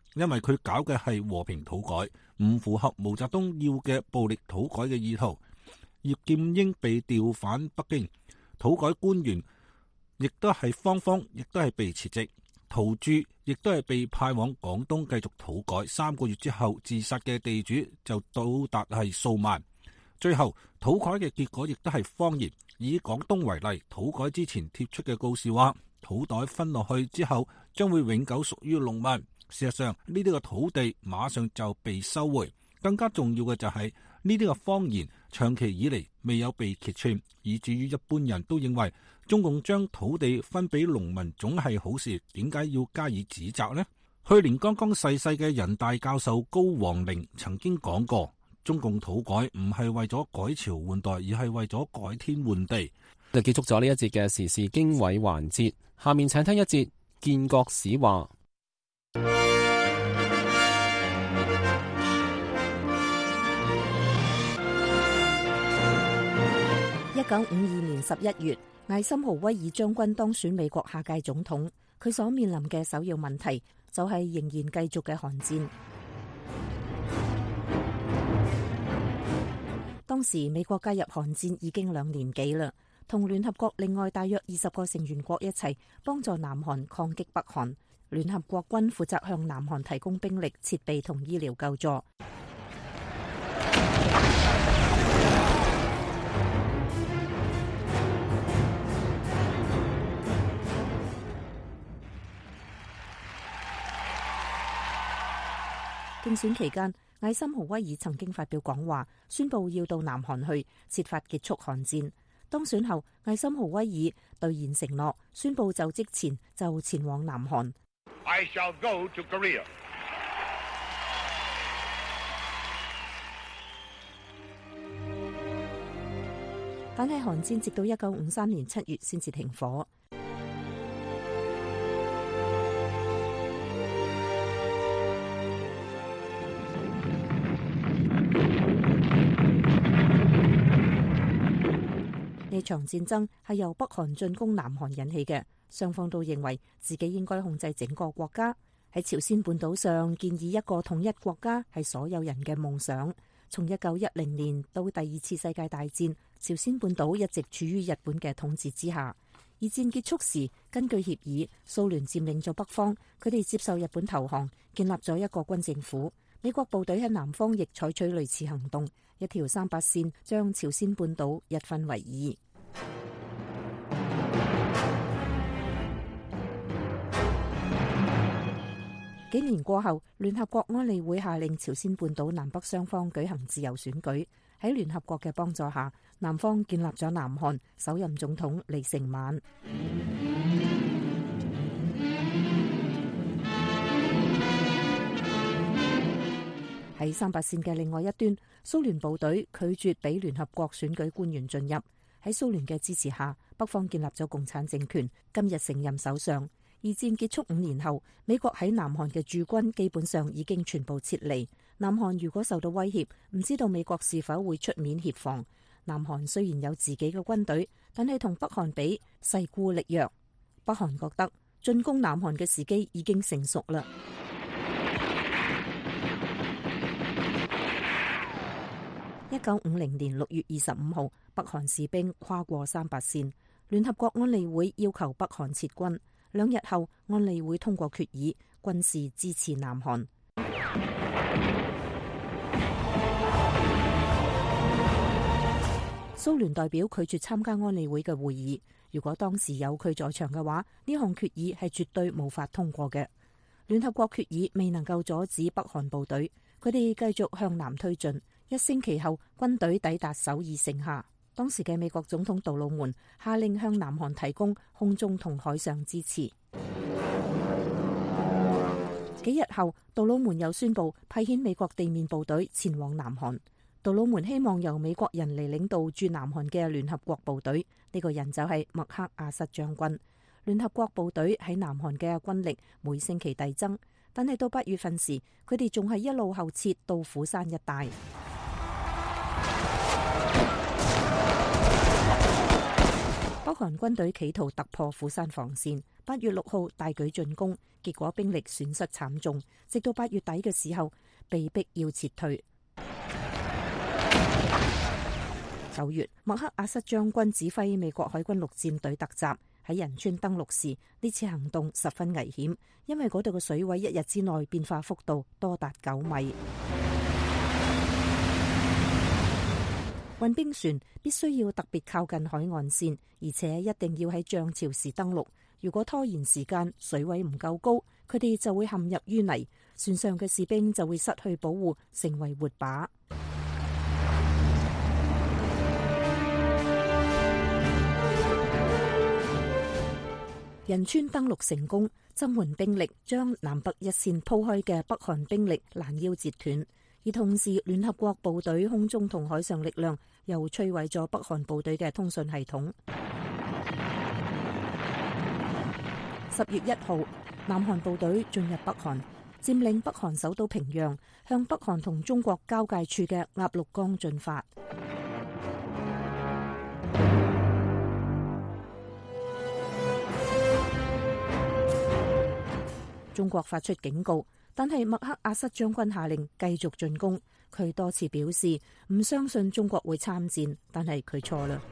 因為佢搞嘅係和平土改，唔符合毛澤東要嘅暴力土改嘅意圖。葉劍英被調返北京，土改官員亦都係方方，亦都係被辭職。陶鑄亦都係被派往廣東繼續土改。三個月之後，自殺嘅地主就到達係數萬。最後土改嘅結果亦都係謊言。以廣東為例，土改之前貼出嘅告示話，土袋分落去之後將會永久屬於農民。事實上呢啲個土地馬上就被收回。更加重要嘅就係呢啲個謊言長期以嚟未有被揭穿，以至於一般人都認為中共將土地分俾農民總係好事，點解要加以指責呢？去年剛剛逝世嘅人大教授高王寧曾經講過，中共土改唔係為咗改朝換代，而係為咗改天換地。 就結束咗呢一節嘅時事經緯環節，下面請聽一節建國史話。 一九五二年十一月，艾森豪威爾將軍當選美國下屆總統，佢所面臨嘅首要問題就係仍然繼續嘅韓戰。當時美國加入韓戰已經兩年幾啦，同聯合國另外大約二十個成員國一齊幫助南韓抗擊北韓。聯合國軍負責向南韓提供兵力、設備同醫療救助。競選期間，艾森豪威爾曾經發表講話，宣布要到南韓去設法結束韓戰。當選後，艾森豪威爾兌現承諾，宣布就職前就前往南韓。 I shall go to Korea. 但係韓戰直到一九五三年七月先至停火。呢場戰爭係由北韓進攻南韓引起嘅，雙方都認為自己應該控制整個國家。喺朝鮮半島上建議一個統一國家係所有人嘅夢想。從一九一零年到第二次世界大戰，朝鮮半島一直處於日本嘅統治之下。二戰結束時，根據協議，蘇聯佔領咗北方，佢哋接受日本投降，建立咗一個軍政府。美國部隊喺南方亦採取類似行動，一條三八線將朝鮮半島一分為二。幾年過後，聯合國安理會下令朝鮮半島南北雙方舉行自由選舉。喺聯合國嘅幫助下，南方建立咗南韓，首任總統李承晚。喺三八線嘅另外一端，蘇聯部隊拒絕俾聯合國選舉官員進入。喺蘇聯嘅支持下，北方建立咗共產政權，今日承任首相。二戰結束五年後，美國喺南韓嘅駐軍基本上已經全部撤離。南韓如果受到威脅，唔知道美國是否會出面協防。南韓雖然有自己嘅軍隊，但係同北韓比勢孤力弱。北韓覺得進攻南韓嘅時機已經成熟啦。一九五零年六月二十五號，北韓士兵跨過三八線，聯合國安理會要求北韓撤軍。兩日後，安理會通過決議，軍事支持南韓。蘇聯代表拒絕參加安理會嘅會議。如果當時有佢在場嘅話，呢項決議係絕對無法通過嘅。聯合國決議未能夠阻止北韓部隊，佢哋繼續向南推進。一星期後，軍隊抵達首爾城下。當時嘅美國總統杜魯門下令向南韓提供空中同海上支持。幾日後，杜魯門又宣布派遣美國地面部隊前往南韓。杜魯門希望由美國人嚟領導駐南韓嘅聯合國部隊，呢個人就係麥克阿瑟將軍。聯合國部隊喺南韓嘅軍力每星期遞增，但係到八月份時，佢哋仲係一路後撤到釜山一帶。北韓軍隊企圖突破釜山防線，不八月六號大舉進攻，結果兵力損失慘重，直到八月底嘅時候被逼要撤退。九月，麥克阿瑟將軍指揮美國海軍陸戰隊突襲，喺仁川登陸時，呢次行動十分危險，因為嗰度嘅水位一日之內變化幅度多達九米。運兵船必須要特別靠近海岸線，而且一定要喺漲潮時登陸。如果拖延時間，水位唔夠高，佢哋就會陷入淤泥，船上嘅士兵就會失去保護，成為活靶。仁川登陸成功，增援兵力將南北一線鋪開嘅北韓兵力攔腰截斷，而同時聯合國部隊空中同海上力量又摧毀咗北韓部隊嘅通訊系統。十月一號，南韓部隊進入北韓，佔領北韓首都平壤，向北韓同中國交界處嘅鴨綠江進發。中國發出警告，但係麥克阿瑟將軍下令繼續進攻。佢多次表示唔相信中國會參戰，但係佢錯啦。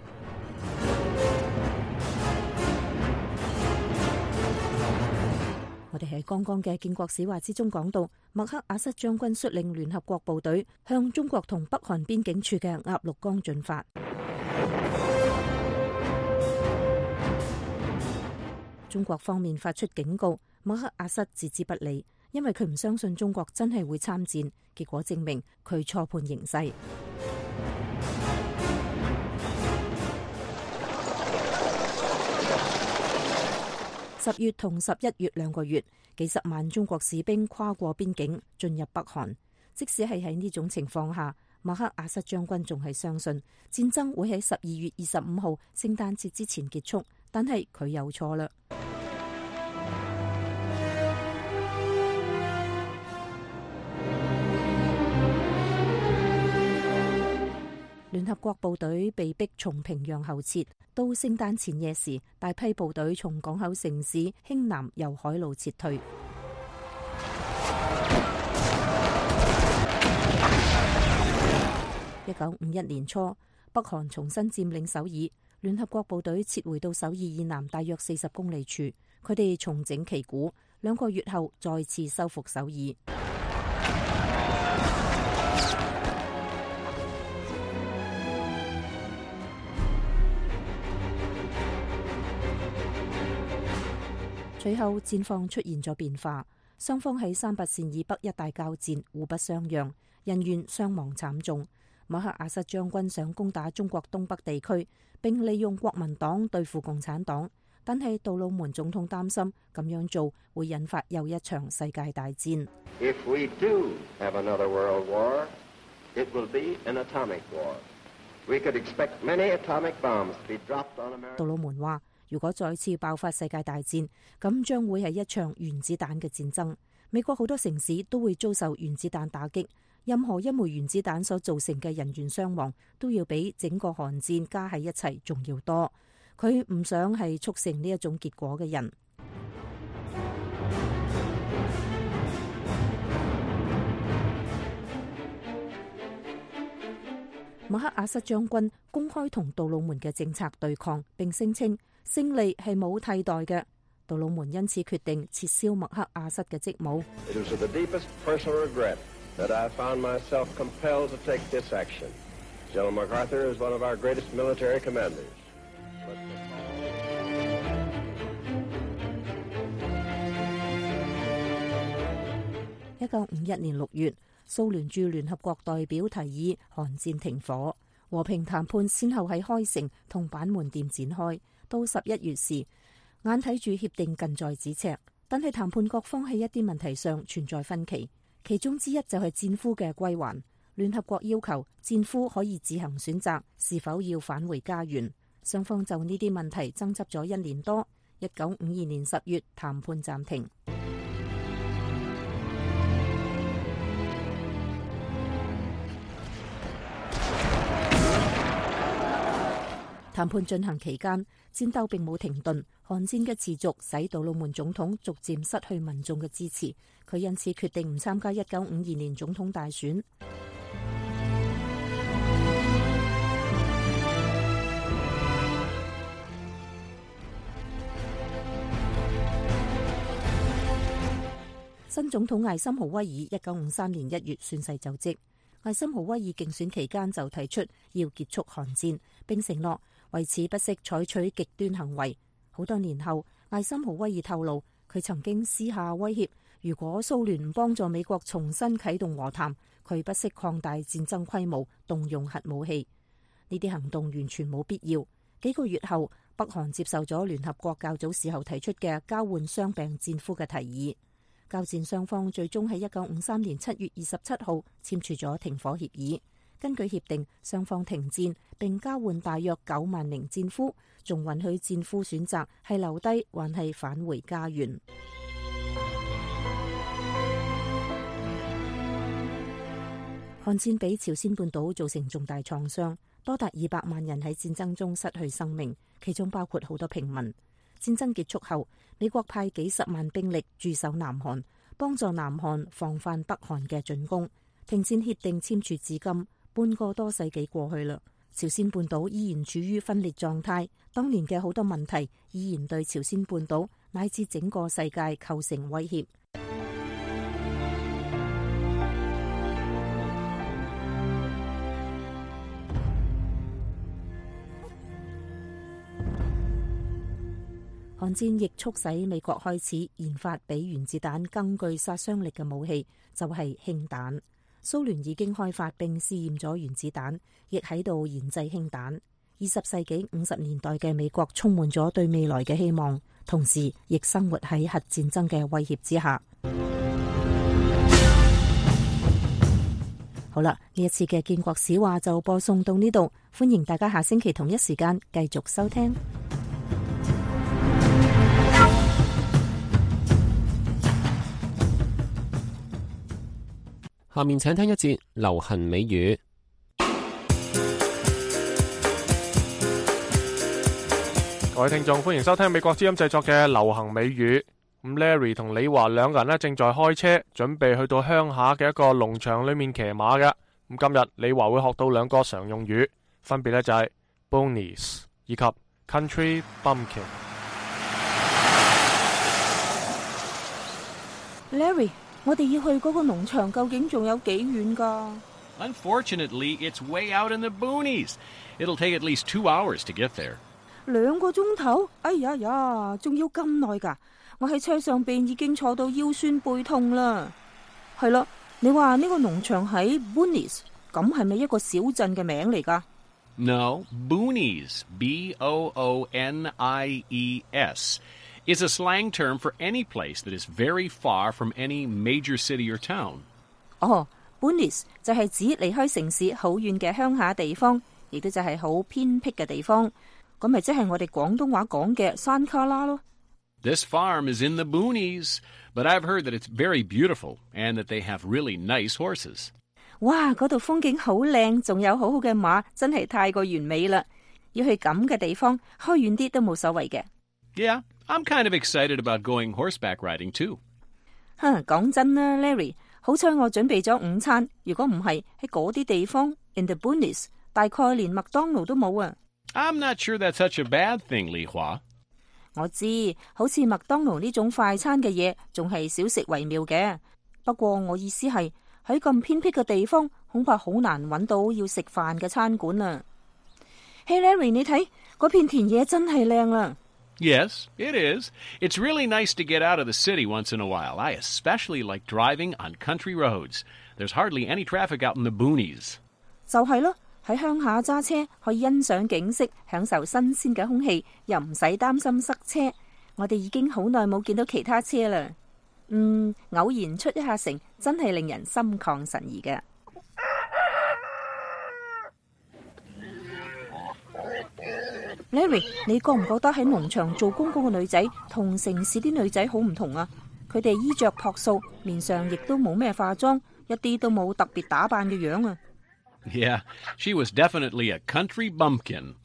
我哋喺剛剛嘅建國史話之中講到，麥克阿瑟將軍率領聯合國部隊向中國同北韓邊境處嘅鴨綠江進發。中國方面發出警告，麥克阿瑟置之不理，因為佢唔相信中國真係會參戰。結果證明佢錯判形勢。十月同十一月兩個月，幾十萬中國士兵跨過邊境進入北韓。即使係喺呢種情況下，麥克阿瑟將軍仲係相信戰爭會喺十二月二十五號聖誕節之前結束，但係佢有錯啦。聯合國部隊被逼從平壤後撤，到聖誕前夜時，大批部隊從港口城市興南由海路撤退。一九五一年初，北韓重新佔領首爾，聯合國部隊撤回到首爾以南大約四十公里處，佢哋重整旗鼓，兩個月後再次收復首爾。隨後戰況出現咗變化，雙方喺三八線以北一帶交戰，互不相讓，人員傷亡慘重。麥克阿瑟將軍想攻打中國東北地區，並利用國民黨對付共產黨，但係杜魯門總統擔心咁樣做會引發又一場世界大戰。 If we do have another world war, it will be an atomic war. We could expect many atomic bombs to be dropped on America. 杜魯門話：如果再次爆發世界大戰，咁將會係一場原子彈嘅戰爭。美國好多城市都會遭受原子彈打擊，任何一枚原子彈所造成嘅人員傷亡，都要比整個韓戰加喺一齊仲要多。佢唔想係促成呢一種結果嘅人。麥克阿瑟將軍公開同杜魯門嘅政策對抗，並聲稱勝利係冇替代嘅。杜魯門因此決定撤銷麥克阿瑟嘅職務。 It was with the deepest personal regret that I found myself compelled to take this action. General MacArthur is one of our greatest military commanders. 一九五一年六月，蘇聯駐聯合國代表提議韓戰停火，和平談判先後喺開城同板門店展開。到十一月時，眼睇住協定近在咫尺，但係談判各方喺一啲問題上存在分歧，其中之一就係戰俘嘅歸還。聯合國要求戰俘可以自行選擇是否要返回家園，雙方就呢啲問題爭執咗一年多。一九五二年十月，談判暫停。 談判進行期間，戰鬥並冇停頓，韓戰嘅持續使杜魯門總統逐漸失去民眾嘅支持，佢因此決定唔參加一九五二年總統大選。新總統艾森豪威爾一九五三年一月宣誓就職。艾森豪威爾競選期間就提出要結束韓戰，並承諾為此不惜採取極端行為。好多年後，艾森豪威爾透露，佢曾經私下威脅，如果蘇聯唔幫助美國重新啟動和談，佢不惜擴大戰爭規模，動用核武器。呢啲行動完全冇必要。幾個月後，北韓接受咗聯合國較早時候提出嘅交換傷病戰俘嘅提議。交戰雙方最終喺一九五三年七月二十七號簽署咗停火協議。根據協定，雙方停戰並交換大約九萬名戰俘，仲允許戰俘選擇係留低還係返回家園。韓戰俾朝鮮半島造成重大創傷，多達二百萬人喺戰爭中失去生命，其中包括好多平民。戰爭結束後，美國派幾十萬兵力駐守南韓，幫助南韓防範北韓嘅進攻。停戰協定簽署至今，半個多世紀過去啦，朝鮮半島依然處於分裂狀態。當年嘅好多問題依然對朝鮮半島乃至整個世界構成威脅。韓戰亦促使美國開始研發比原子彈更具殺傷力嘅武器，就係氫彈。蘇聯已經開發並試驗咗原子彈，亦喺度研製氫彈。二十世紀五十年代嘅美國充滿咗對未來嘅希望，同時亦生活喺核戰爭嘅威脅之下。好啦，呢一次嘅建國史話就播送到呢度，歡迎大家下星期同一時間繼續收聽。 下面請聽一節流行美語。 各位聽眾，歡迎收聽美國之音製作嘅流行美語。咁 Larry 同李華兩個人呢正在開車，準備去到鄉下嘅一個農場裏面騎馬嘅。咁今日李華會學到兩個常用語，分別呢就係 boonies 以及 country bumpkin。 Larry，我哋要去嗰個農場究竟仲有幾遠㗎？ Unfortunately, it's way out in the boonies. It'll take at least two hours to get there. 兩個鐘頭？哎呀呀，仲要咁耐㗎！我喺車上邊已經坐到腰酸背痛啦。係啦，你話呢個農場喺 boonies， 咁係咪一個小鎮嘅名嚟㗎？ No, boonies, B O O N I E S, is a slang term for any place that is very far from any major city or town. 哦 boonies 就係指離開城市好遠嘅鄉下地方，亦都就係好偏僻嘅地方。咁咪即係我哋廣東話講嘅山卡拉咯。 This farm is in the boonies, but I've heard that it's very beautiful and that they have really nice horses. 哇，嗰度風景好靚，仲有好好嘅馬，真係太過完美啦！要去咁嘅地方，開遠啲都冇所謂嘅。 Yeah, I'm kind of excited about going horseback riding too. 哼，講真啦 ，Larry， 好彩我準備咗午餐，如果唔係喺嗰啲地方 in the boonies， 大概連麥當勞都冇啊。 I'm not sure that's such a bad thing, Li Hua. 我知，好似麥當勞呢種快餐嘅嘢，仲係少食為妙嘅。不過我意思係喺咁偏僻嘅地方，恐怕好難揾到要食飯嘅餐館啊。Hey Larry， 你睇嗰片田野真係靚啦。 Yes, it is. It's really nice to get out of the city once in a while. I especially like driving on country roads. There's hardly any traffic out in the boonies. 就係咯。喺鄉下揸車可以欣賞景色，享受新鮮嘅空氣，又唔使擔心塞車。我哋已經好耐冇見到其他車啦。嗯，偶然出一下城，真係令人心曠神怡嘅。Larry， 你覺唔覺得喺農場做工嗰個女仔同城市啲女仔好唔同啊？佢哋衣着樸素，面上亦都冇咩化妝，一啲都冇特別打扮嘅樣啊。 Yeah, she was definitely a country bumpkin.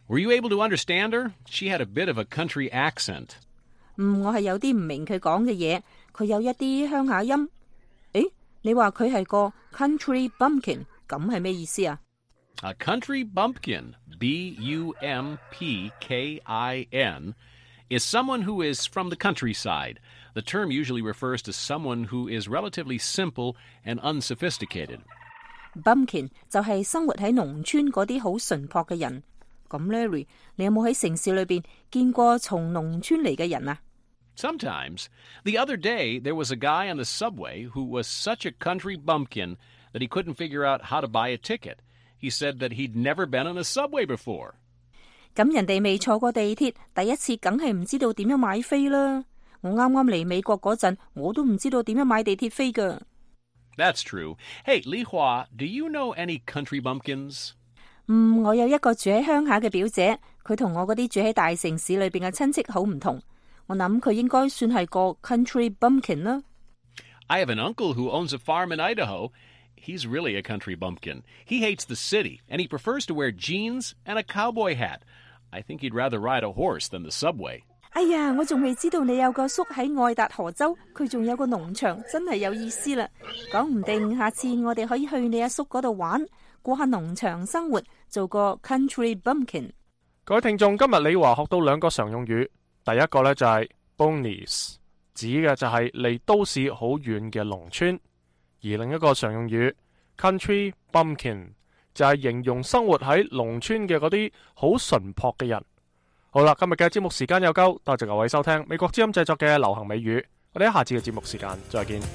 Were you able to understand her? She had a bit of a country accent. 嗯，我係有啲唔明佢講嘅嘢，佢有一啲鄉下音。誒，你話佢係個 country bumpkin，咁係咩意思啊？ A country bumpkin, B U M P K I N, is someone who is from the countryside. The term usually refers to someone who is relatively simple and unsophisticated. Bumpkin 就係生活喺農村嗰啲好淳樸嘅人。咁 Larry， 你有冇喺城市裏邊見過從農村嚟嘅人啊？ Sometimes. The other day, there was a guy on the subway who was such a country bumpkin that he couldn't figure out how to buy a ticket. He said that he'd never been on a subway before. 咁人哋未坐過地鐵，第一次梗係唔知道點樣買飛啦。我啱啱嚟美國嗰陣，我都唔知道點樣買地鐵飛㗎。 That's true. Hey, Li Hua, do you know any country bumpkins? 嗯，我有一個住喺鄉下嘅表姐，佢同我嗰啲住喺大城市裏邊嘅親戚好唔同。我諗佢應該算係個 country bumpkin 啦。 I have an uncle who owns a farm in Idaho. He's really a country bumpkin. He hates the city, and he prefers to wear jeans and a cowboy hat. I think he'd rather ride a horse than the subway. 哎呀，我仲未知道你有個叔喺愛達荷州，佢仲有個農場，真係有意思啦。講唔定下次我哋可以去你阿叔嗰度玩，過下農場生活，做個 country bumpkin。 各位聽眾，今日李華學到兩個常用語，第一個呢就係 boonies， 指嘅就係離都市好遠嘅農村。而另一個常用語 country bumpkin 就係形容生活喺農村嘅嗰啲好淳樸嘅人。好啦，今日嘅節目時間有夠，多謝各位收聽美國之音製作嘅流行美語，我哋喺下次嘅節目時間再見。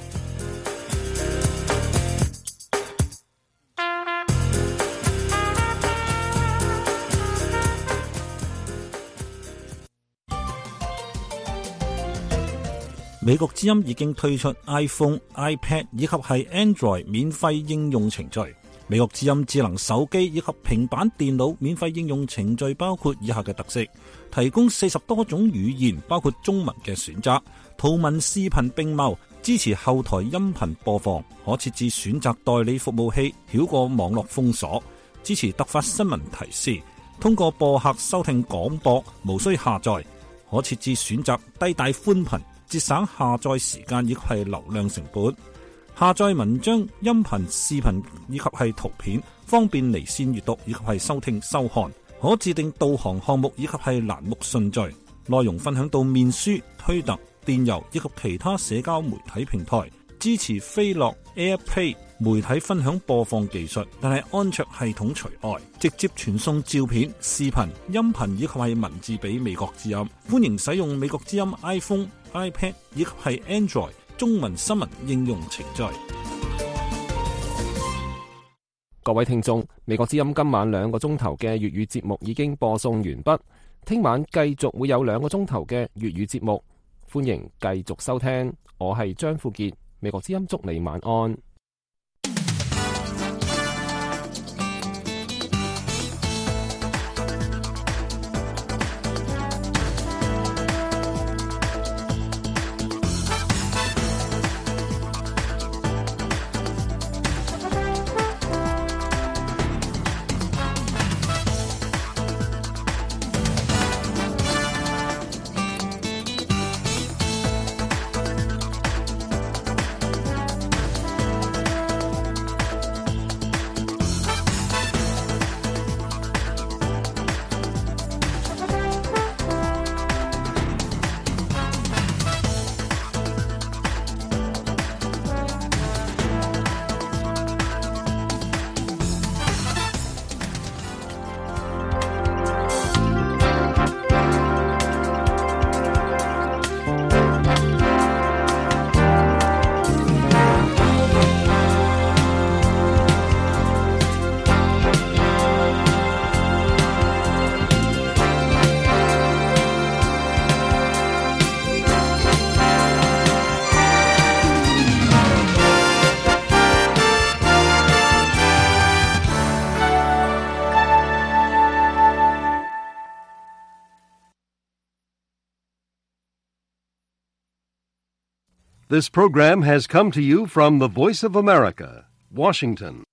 美國之音已經推出 iPhone、iPad 以及係 Android 免費應用程序。美國之音智能手機以及平板電腦免費應用程序包括以下嘅特色：提供四十多種語言，包括中文嘅選擇，圖文視頻並茂，支持後台音頻播放，可設置選擇代理服務器，繞過網絡封鎖，支持突發新聞提示，通過播客收聽廣播，無需下載，可設置選擇低帶寬頻，節省下載時間以及係流量成本。下載文章、音頻、視頻以及係圖片，方便離線閱讀以及係收聽收看。可自定導航項目以及係欄目順序。內容分享到面書、推特、電郵以及其他社交媒體平台。支持飛樂 AirPlay 媒體分享播放技術，但係安卓系統除外。直接傳送照片、視頻、音頻以及係文字俾美國之音。歡迎使用美國之音 iPhone、iPad 以及係 Android 中文新聞應用程序。 各位聽眾，美國之音今晚兩個鐘頭嘅粵語節目已經播送完畢，聽晚繼續會有兩個鐘頭嘅粵語節目，歡迎繼續收聽。我係張富傑，美國之音祝你晚安。 This program has come to you from the Voice of America, Washington.